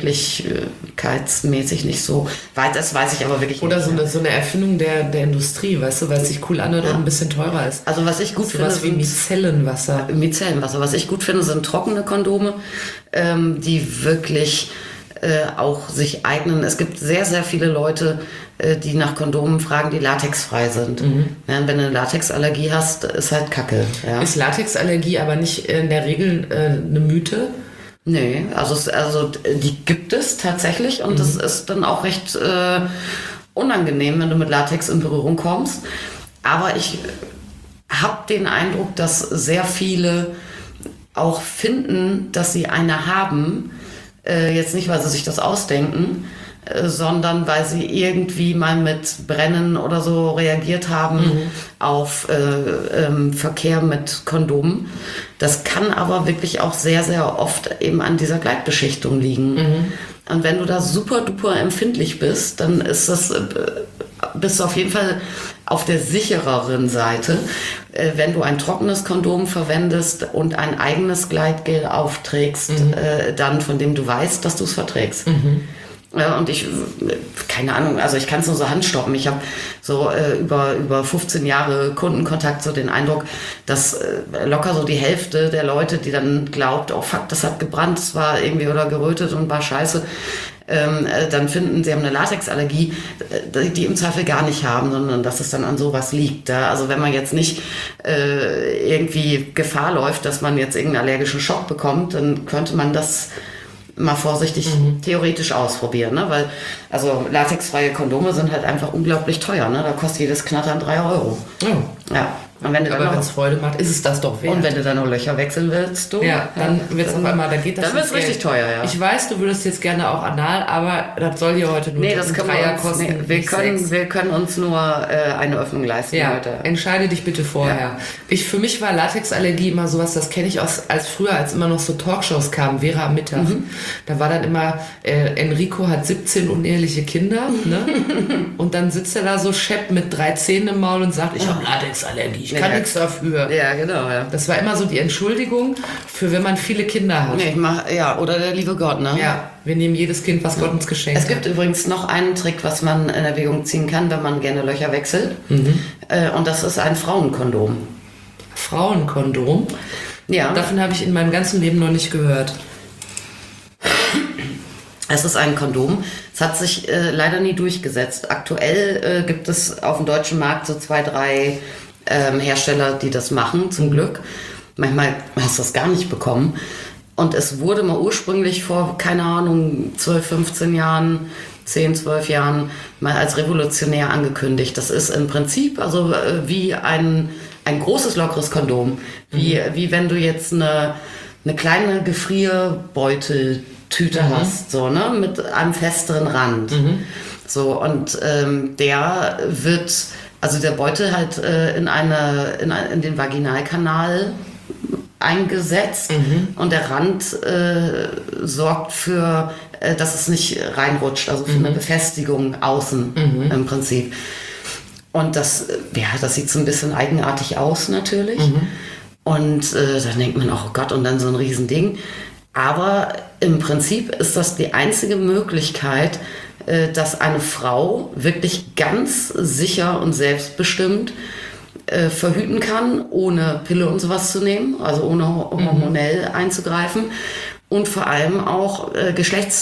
verträglichkeitsmäßig nicht so weit. Das weiß ich aber wirklich Oder nicht. Oder so eine, so eine Erfindung der, der Industrie, weißt du, weil es sich cool anhört ja. und ein bisschen teurer ist. Also was ich gut so finde, was wie Micellenwasser. Micellenwasser. Was ich gut finde, sind trockene Kondome, ähm, die wirklich äh, auch sich eignen. Es gibt sehr, sehr viele Leute, äh, die nach Kondomen fragen, die latexfrei sind. Mhm. Ja, wenn du eine Latexallergie hast, ist halt Kacke. Ja. Ist Latexallergie aber nicht in der Regel äh, eine Mythe? Nee, also, also die gibt es tatsächlich und es mhm. ist dann auch recht äh, unangenehm, wenn du mit Latex in Berührung kommst. Aber ich habe den Eindruck, dass sehr viele auch finden, dass sie eine haben, äh, jetzt nicht, weil sie sich das ausdenken, äh, sondern weil sie irgendwie mal mit Brennen oder so reagiert haben mhm. auf äh, ähm, Verkehr mit Kondomen. Das kann aber wirklich auch sehr, sehr oft eben an dieser Gleitbeschichtung liegen. Mhm. Und wenn du da super duper empfindlich bist, dann ist das, äh, bist du auf jeden Fall auf der sichereren Seite, äh, wenn du ein trockenes Kondom verwendest und ein eigenes Gleitgel aufträgst, mhm. äh, dann von dem du weißt, dass du es verträgst. Mhm. Ja, und ich, keine Ahnung, also ich kann es nur so handstoppen. Ich habe so äh, über, über fünfzehn Jahre Kundenkontakt so den Eindruck, dass äh, locker so die Hälfte der Leute, die dann glaubt, oh fuck, das hat gebrannt, es war irgendwie oder gerötet und war scheiße, ähm, äh, dann finden, sie haben eine Latexallergie, äh, die im Zweifel gar nicht haben, sondern dass es dann an sowas liegt. Ja? Also wenn man jetzt nicht äh, irgendwie Gefahr läuft, dass man jetzt irgendeinen allergischen Schock bekommt, dann könnte man das mal vorsichtig mhm. theoretisch ausprobieren, ne? Weil also latexfreie Kondome sind halt einfach unglaublich teuer, ne? Da kostet jedes Knattern drei Euro. Oh. Ja. Und wenn du Aber dann wenn noch, es Freude macht, ist es das doch wert. und wenn du dann noch Löcher wechseln willst, du? ja, dann wird es auf einmal, da geht das Dann wird es ins richtig Geld. teuer, ja. Ich weiß, du würdest jetzt gerne auch anal, aber das soll hier heute nur Nee, das ein können Dreier wir uns, kosten. nee, wir, nicht können, sechs. wir können uns nur äh, eine Öffnung leisten Ja, heute. entscheide dich bitte vorher. Ja. Ich, für mich war Latexallergie immer sowas, das kenne ich aus, als früher, als immer noch so Talkshows kamen, Vera am Mittag. Mhm. Da war dann immer, äh, Enrico hat siebzehn uneheliche Kinder, ne? Und dann sitzt er da so schepp mit drei Zähnen im Maul und sagt, ich habe Latexallergie, ich kann Ja. nichts dafür. Ja, genau, ja. Das war immer so die Entschuldigung für, wenn man viele Kinder hat. Nee, ich mach, ja, oder der liebe Gott, ne? Ja, wir nehmen jedes Kind, was Gott uns geschenkt Es gibt hat. übrigens noch einen Trick, was man in Erwägung ziehen kann, wenn man gerne Löcher wechselt. Mhm. Äh, und das ist ein Frauenkondom. Frauenkondom. Ja, Davon habe ich in meinem ganzen Leben noch nicht gehört. es ist ein Kondom. Es hat sich äh, leider nie durchgesetzt. Aktuell äh, gibt es auf dem deutschen Markt so zwei, drei ähm, Hersteller, die das machen, zum Glück. Manchmal hast du das gar nicht bekommen. Und es wurde mal ursprünglich vor, keine Ahnung, zwölf, fünfzehn Jahren, zehn, zwölf Jahren mal als revolutionär angekündigt. Das ist im Prinzip also äh, wie ein, ein großes, lockeres Kondom. Wie, wie wenn du jetzt eine, eine kleine Gefrierbeuteltüte Mhm. hast, so, ne, mit einem festeren Rand. So, und ähm, der wird, also der Beutel halt äh, in, eine, in, ein, in den Vaginalkanal eingesetzt und der Rand äh, sorgt für, äh, dass es nicht reinrutscht, also für eine Befestigung außen im Prinzip. Und das, äh, ja, das sieht so ein bisschen eigenartig aus natürlich. Und äh, dann denkt man auch, oh Gott, und dann so ein Riesending. Aber im Prinzip ist das die einzige Möglichkeit, äh, dass eine Frau wirklich ganz sicher und selbstbestimmt äh, verhüten kann, ohne Pille und sowas zu nehmen, also ohne hormonell einzugreifen und vor allem auch äh,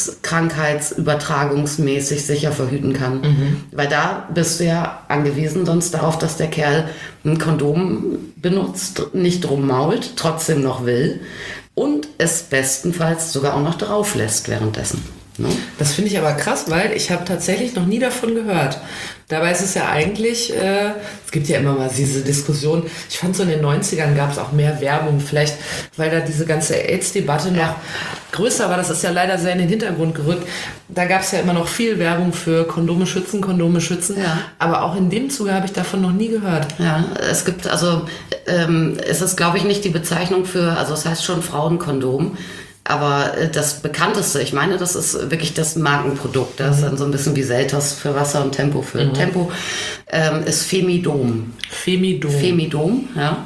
geschlechtskrankheitsübertragungsmäßig sicher verhüten kann. Weil da bist du ja angewiesen sonst darauf, dass der Kerl ein Kondom benutzt, nicht rummault, trotzdem noch will und es bestenfalls sogar auch noch drauf lässt währenddessen. Ne? Das finde ich aber krass, weil ich habe tatsächlich noch nie davon gehört. Dabei ist es ja eigentlich, äh, es gibt ja immer mal diese Diskussion, ich fand so in den neunzigern gab es auch mehr Werbung, vielleicht weil da diese ganze AIDS-Debatte noch größer war, das ist ja leider sehr in den Hintergrund gerückt. Da gab es ja immer noch viel Werbung für Kondome schützen, Kondome schützen, Ja. aber auch in dem Zuge habe ich davon noch nie gehört. Ja, es gibt also, ähm, es ist glaube ich nicht die Bezeichnung für, also es heißt schon Frauenkondom. Aber äh, das bekannteste, ich meine, das ist wirklich das Markenprodukt. Das ist dann so ein bisschen wie Seltos für Wasser und Tempo für Mhm. Tempo, ähm, ist Femidom. Femidom. Femidom, ja.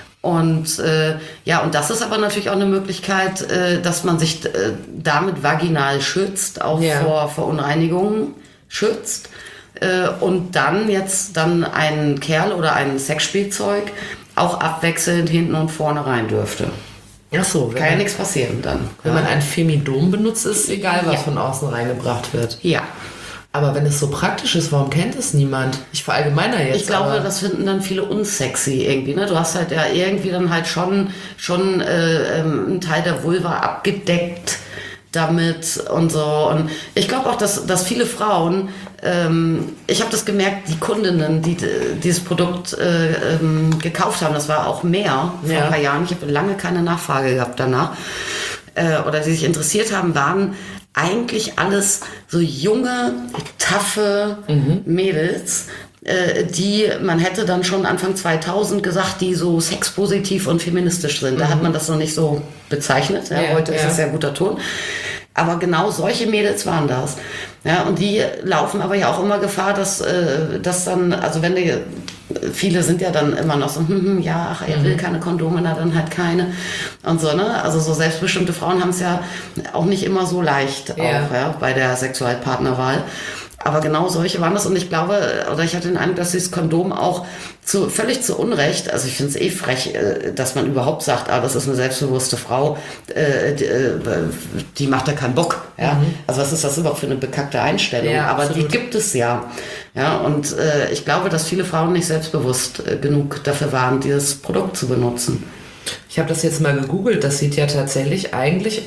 Und äh, ja, und das ist aber natürlich auch eine Möglichkeit, äh, dass man sich äh, damit vaginal schützt, auch Ja. vor Verunreinigungen schützt. Äh, und dann jetzt dann ein Kerl oder ein Sexspielzeug auch abwechselnd hinten und vorne rein dürfte. Ach so, wenn, Kann ja man, nichts passieren dann. wenn man ein Femidom benutzt, ist egal, was Ja. von außen reingebracht wird. Ja. Aber wenn es so praktisch ist, warum kennt es niemand? Ich verallgemeiner jetzt. Ich glaube, aber das finden dann viele unsexy irgendwie. Ne? Du hast halt ja irgendwie dann halt schon, schon äh, ähm, einen Teil der Vulva abgedeckt damit und so. Und ich glaube auch, dass, dass viele Frauen, ähm, ich habe das gemerkt, die Kundinnen, die äh, dieses Produkt äh, ähm, gekauft haben, das war auch mehr vor Ja. ein paar Jahren. Ich habe lange keine Nachfrage gehabt danach. Äh, oder die sich interessiert haben, waren eigentlich alles so junge, taffe Mädels, äh, die, man hätte dann schon Anfang zweitausend gesagt, die so sexpositiv und feministisch sind. Da hat man das noch nicht so bezeichnet. Ja, Ja, heute ja. ist das ja guter Ton. Aber genau solche Mädels waren das. Ja, und die laufen aber ja auch immer Gefahr, dass, äh, dass dann, also wenn die, viele sind ja dann immer noch so, hm, hm, ja, ach, er will keine Kondome, na dann halt keine. Und so, ne? Also so selbstbestimmte Frauen haben es ja auch nicht immer so leicht Ja. auch, ja, bei der Sexualpartnerwahl. Aber genau solche waren das. Und ich glaube, oder ich hatte den Eindruck, dass dieses Kondom auch zu, völlig zu Unrecht, also ich finde es eh frech, äh, dass man überhaupt sagt, ah, das ist eine selbstbewusste Frau, äh, die, äh, die macht da keinen Bock. Ja? Also was ist das überhaupt für eine bekackte Einstellung? Ja, Aber absolut. die gibt es ja. Ja, und äh, ich glaube, dass viele Frauen nicht selbstbewusst äh, genug dafür waren, dieses Produkt zu benutzen. ich habe das jetzt mal gegoogelt. Das sieht ja tatsächlich eigentlich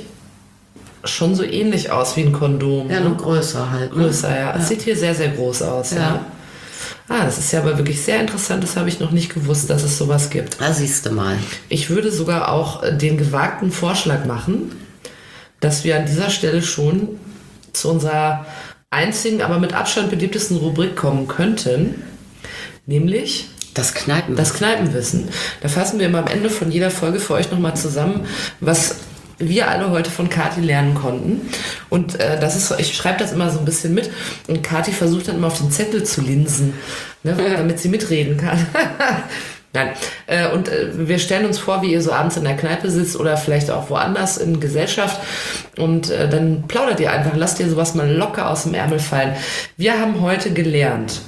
schon so ähnlich aus wie ein Kondom. Ja, ne? nur größer halt. Ne? Größer, ja. Es sieht hier sehr, sehr groß aus. Ja. Ja. Ah, das ist ja aber wirklich sehr interessant. Das habe ich noch nicht gewusst, dass es sowas gibt. Da siehst du mal. Ich würde sogar auch den gewagten Vorschlag machen, dass wir an dieser Stelle schon zu unserer einzigen, aber mit Abstand beliebtesten Rubrik kommen könnten, nämlich das Kneipenwissen. Das Kneipenwissen. Da fassen wir immer am Ende von jeder Folge für euch nochmal zusammen, was wir alle heute von Kathi lernen konnten. Und äh, das ist, ich schreibe das immer so ein bisschen mit. Und Kathi versucht dann immer auf den Zettel zu linsen, ne, damit sie mitreden kann. Nein. Äh, und äh, wir stellen uns vor, wie ihr so abends in der Kneipe sitzt oder vielleicht auch woanders in Gesellschaft. Und äh, dann plaudert ihr einfach, lasst ihr sowas mal locker aus dem Ärmel fallen. Wir haben heute gelernt,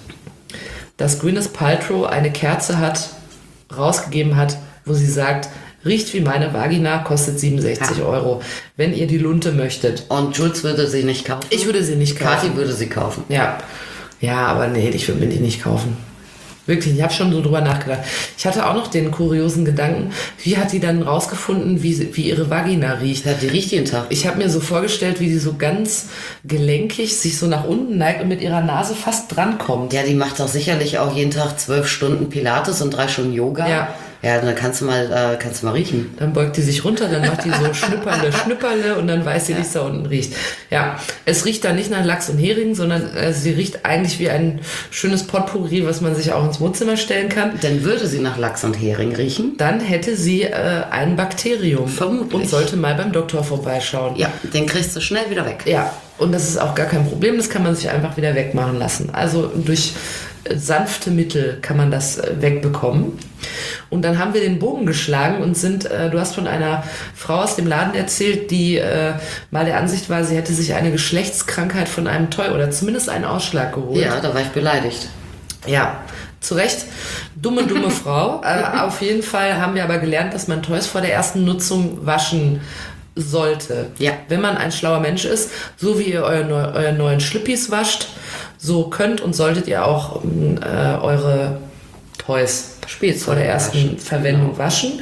dass Gwyneth Paltrow eine Kerze hat, rausgegeben hat, wo sie sagt, riecht wie meine Vagina, kostet siebenundsechzig Ja. Euro, wenn ihr die Lunte möchtet. Und Jules würde sie nicht kaufen? Ich würde sie nicht kaufen. Kathi würde sie kaufen. Ja, ja, aber nee, ich würde mir die nicht kaufen. Wirklich, ich habe schon so drüber nachgedacht. Ich hatte auch noch den kuriosen Gedanken, wie hat die dann rausgefunden, wie, sie- wie ihre Vagina riecht? Ja, die riecht jeden Tag. Ich habe mir so vorgestellt, wie die so ganz gelenkig sich so nach unten neigt und mit ihrer Nase fast drankommt. Ja, die macht doch sicherlich auch jeden Tag zwölf Stunden Pilates und drei Stunden Yoga. Ja. Ja, dann kannst du mal, äh, kannst du mal riechen. Dann beugt die sich runter, dann macht die so Schnüpperle, Schnüpperle und dann weiß sie, wie es da unten riecht. Ja, es riecht da nicht nach Lachs und Hering, sondern äh, sie riecht eigentlich wie ein schönes Potpourri, was man sich auch ins Wohnzimmer stellen kann. Dann würde sie nach Lachs und Hering riechen. Dann hätte sie äh, ein Bakterium Vermutlich. und sollte mal beim Doktor vorbeischauen. Ja, den kriegst du schnell wieder weg. Ja, und das ist auch gar kein Problem, das kann man sich einfach wieder wegmachen lassen. Also durch äh, sanfte Mittel kann man das äh, wegbekommen. Und dann haben wir den Bogen geschlagen und sind, äh, du hast von einer Frau aus dem Laden erzählt, die äh, mal der Ansicht war, sie hätte sich eine Geschlechtskrankheit von einem Toy oder zumindest einen Ausschlag geholt. Ja, da war ich beleidigt. Ja, zu Recht. Dumme, dumme Frau. Äh, auf jeden Fall haben wir aber gelernt, dass man Toys vor der ersten Nutzung waschen sollte. Ja. Wenn man ein schlauer Mensch ist, so wie ihr euer neu, euren neuen Schlippis wascht, so könnt und solltet ihr auch äh, eure Toys Spielzeug vor der ersten waschen. Verwendung Genau. waschen.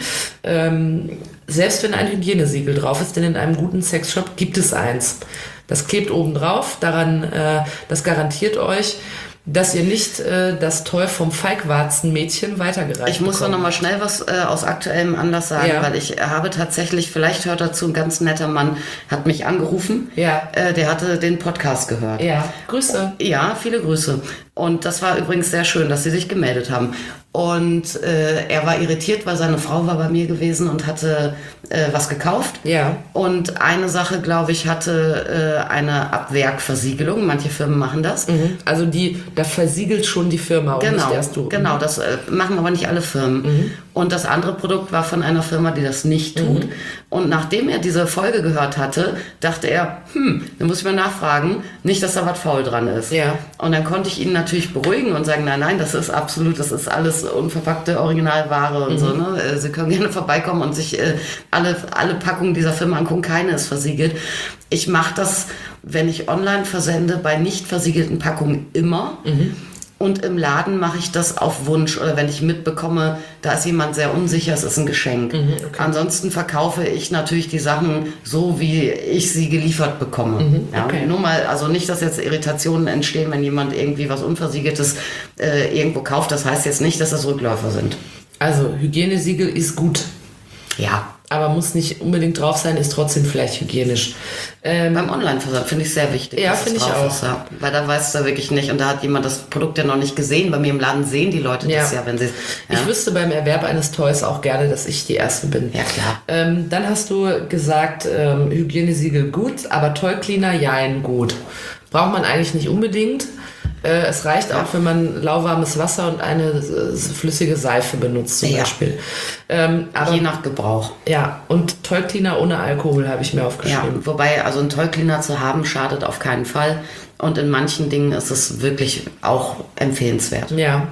Ähm, selbst wenn ein Hygienesiegel drauf ist, denn in einem guten Sexshop gibt es eins. Das klebt oben drauf, daran, äh, das garantiert euch, dass ihr nicht äh, das Toy vom Feigwarzenmädchen weitergereicht Ich muss bekommt. noch mal schnell was äh, aus aktuellem Anlass sagen, Ja. weil ich habe tatsächlich, vielleicht hört dazu, ein ganz netter Mann hat mich angerufen. Ja. Äh, der hatte den Podcast gehört. Ja, Grüße. Ja, viele Grüße. Und das war übrigens sehr schön, dass Sie sich gemeldet haben. Und äh, er war irritiert, weil seine Frau war bei mir gewesen und hatte äh, was gekauft. Ja. Und eine Sache, glaube ich, hatte äh, eine Abwerkversiegelung. Manche Firmen machen das. Mhm. Also die, da versiegelt schon die Firma und Genau, nicht erst du. genau, das äh, machen aber nicht alle Firmen. Mhm. Und das andere Produkt war von einer Firma, die das nicht tut. Mhm. Und nachdem er diese Folge gehört hatte, dachte er, hm, dann muss ich mal nachfragen, nicht, dass da was faul dran ist. Ja. Und dann konnte ich ihn natürlich beruhigen und sagen, nein, nein, das ist absolut, das ist alles unverpackte Originalware und Mhm. so. Ne? Äh, Sie können gerne vorbeikommen und sich äh, alle, alle Packungen dieser Firma angucken, keine ist versiegelt. Ich mache das, wenn ich online versende, bei nicht versiegelten Packungen immer. Mhm. Und im Laden mache ich das auf Wunsch oder wenn ich mitbekomme, da ist jemand sehr unsicher, es ist ein Geschenk. Mhm, Ansonsten verkaufe ich natürlich die Sachen so, wie ich sie geliefert bekomme. Ja, okay. nur mal, also nicht, dass jetzt Irritationen entstehen, wenn jemand irgendwie was Unversiegeltes äh, irgendwo kauft. Das heißt jetzt nicht, dass das Rückläufer sind. Also Hygienesiegel ist gut, Ja. aber muss nicht unbedingt drauf sein, ist trotzdem vielleicht hygienisch. Ähm, Beim Online-Versand finde ich sehr wichtig. Ja, dass es finde ich drauf auch. Ist, ja. Weil da weißt du wirklich nicht, und da hat jemand das Produkt ja noch nicht gesehen. Bei mir im Laden sehen die Leute das Ja. ja, wenn sie. Ja. Ich wüsste beim Erwerb eines Toys auch gerne, dass ich die Erste bin. Ja, klar. Ähm, dann hast du gesagt, ähm, Hygienesiegel gut, aber Toy Cleaner jein gut. Braucht man eigentlich nicht unbedingt. Äh, es reicht auch, wenn man lauwarmes Wasser und eine äh, flüssige Seife benutzt zum Ja. Beispiel. Ähm, aber Je nach Gebrauch. ja, und Toy Cleaner ohne Alkohol habe ich mir Ja, aufgeschrieben. wobei, also einen Toy-Cleaner zu haben, schadet auf keinen Fall. Und in manchen Dingen ist es wirklich auch empfehlenswert. Ja.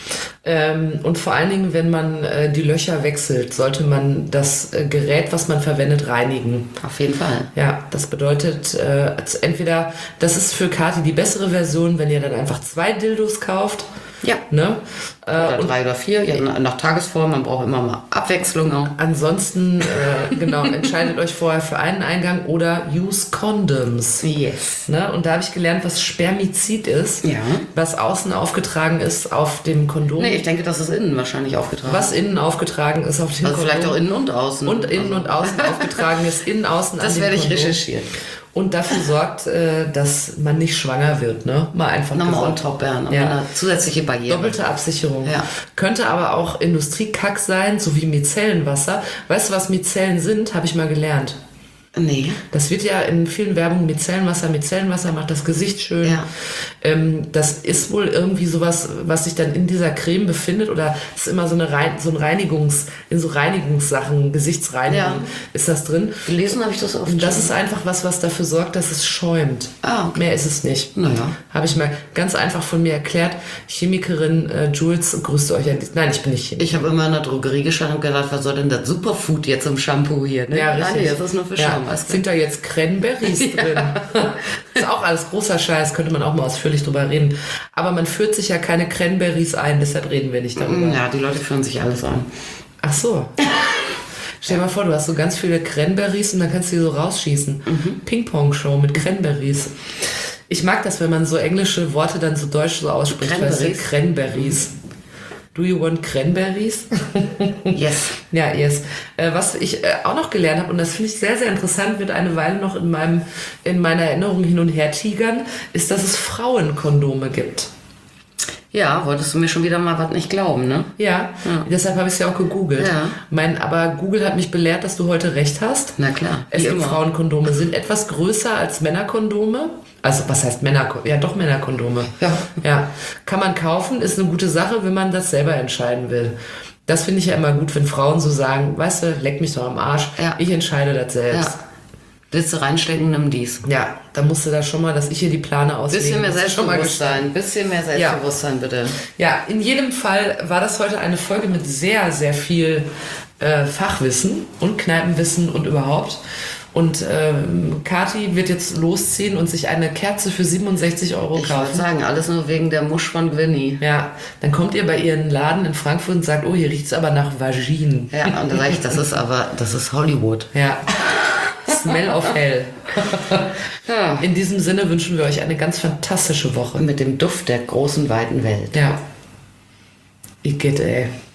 Ähm, und vor allen Dingen, wenn man äh, die Löcher wechselt, sollte man das äh, Gerät, was man verwendet, reinigen. Auf jeden Fall. Ja, das bedeutet, äh, entweder, das ist für Kathi die bessere Version, wenn ihr dann einfach zwei Dildos kauft. Ja. Ne? Oder und drei oder vier, ja, nach Tagesform, man braucht immer mal Abwechslung auch. ansonsten, äh, genau, entscheidet euch vorher für einen Eingang oder use Condoms. Yes. Ne? Und da habe ich gelernt, was Spermizid ist, Ja. was außen aufgetragen ist auf dem Kondom. Nee, ich denke, das ist innen wahrscheinlich aufgetragen. Was innen aufgetragen ist auf dem Also Kondom. vielleicht auch innen und außen. Und innen also. und außen aufgetragen ist, innen, außen an Das dem werde ich Kondom. recherchieren. Und dafür sorgt, äh, dass man nicht schwanger wird, ne? Mal einfach Nochmal on gesagt. top, ja. Nochmal Ja. eine zusätzliche Barriere. Doppelte Absicherung. Ja. Könnte aber auch Industriekack sein, so wie Micellenwasser. Weißt du, was Mizellen sind? Habe ich mal gelernt. Nee. Das wird ja in vielen Werbungen Micellenwasser, Micellenwasser macht das Gesicht schön. Ja. Ähm, das ist wohl irgendwie sowas, was sich dann in dieser Creme befindet, oder ist immer so eine Rein, so ein Reinigungs, in so Reinigungssachen, Gesichtsreinigung Ja. ist das drin. Gelesen habe ich das oft. Und das schon. ist einfach was, was dafür sorgt, dass es schäumt. Ah, okay. Mehr ist es nicht. Naja. Habe ich mal ganz einfach von mir erklärt. Chemikerin äh, Jules, grüßt euch ja. Nein, ich bin nicht Chemikerin. Ich habe immer in der Drogerie gestanden und gedacht, was soll denn das Superfood jetzt im Shampoo hier? Ne? Ja, Nein, richtig. das ist nur für Ja. Schaum. Alles klar. Sind da jetzt Cranberries drin? Ist auch alles großer Scheiß, könnte man auch mal ausführlich drüber reden. Aber man führt sich ja keine Cranberries ein, deshalb reden wir nicht darüber. Ja, die Leute führen sich alles an. Ach so. Stell dir mal vor, du hast so ganz viele Cranberries und dann kannst du die so rausschießen. Mhm. Ping-Pong-Show mit Cranberries. Ich mag das, wenn man so englische Worte dann so deutsch so ausspricht. Cranberries? Weißt du? Cranberries. Do you want Cranberries? Yes. Ja, yes. Äh, was ich äh, auch noch gelernt habe, und das finde ich sehr, sehr interessant, wird eine Weile noch in, meinem, in meiner Erinnerung hin und her tigern, ist, dass es Frauenkondome gibt. Ja, wolltest du mir schon wieder mal was nicht glauben, ne? Ja, Ja. deshalb habe ich es ja auch gegoogelt. Ja. Mein, aber Google hat mich belehrt, dass du heute recht hast. Na klar. Es wie gibt immer. Frauenkondome, sind etwas größer als Männerkondome. Also was heißt Männerkondome? Ja, doch Männerkondome. Ja. Ja, kann man kaufen, ist eine gute Sache, wenn man das selber entscheiden will. Das finde ich ja immer gut, wenn Frauen so sagen, weißt du, leck mich doch am Arsch, Ja. ich entscheide das selbst. Ja. Willst du reinstecken, nimm dies. Ja, da musst du da schon mal, dass ich hier die Plane auslege. Bisschen mehr musst du schon mal Selbstbewusstsein. Bisschen mehr Selbstbewusstsein, bitte. Ja, in jedem Fall war das heute eine Folge mit sehr, sehr viel äh, Fachwissen und Kneipenwissen und überhaupt. Und ähm, Kathi wird jetzt losziehen und sich eine Kerze für siebenundsechzig Euro Ich wollte kaufen. sagen, alles nur wegen der Musch von Gwynny. Ja, dann kommt ihr bei ihren Laden in Frankfurt und sagt, oh, hier riecht's aber nach Vagin. Ja, und da sage ich, das ist aber, das ist Hollywood. Ja. Smell of Hell. Ja. In diesem Sinne wünschen wir euch eine ganz fantastische Woche. Mit dem Duft der großen, weiten Welt. Ja. Igitt, ey.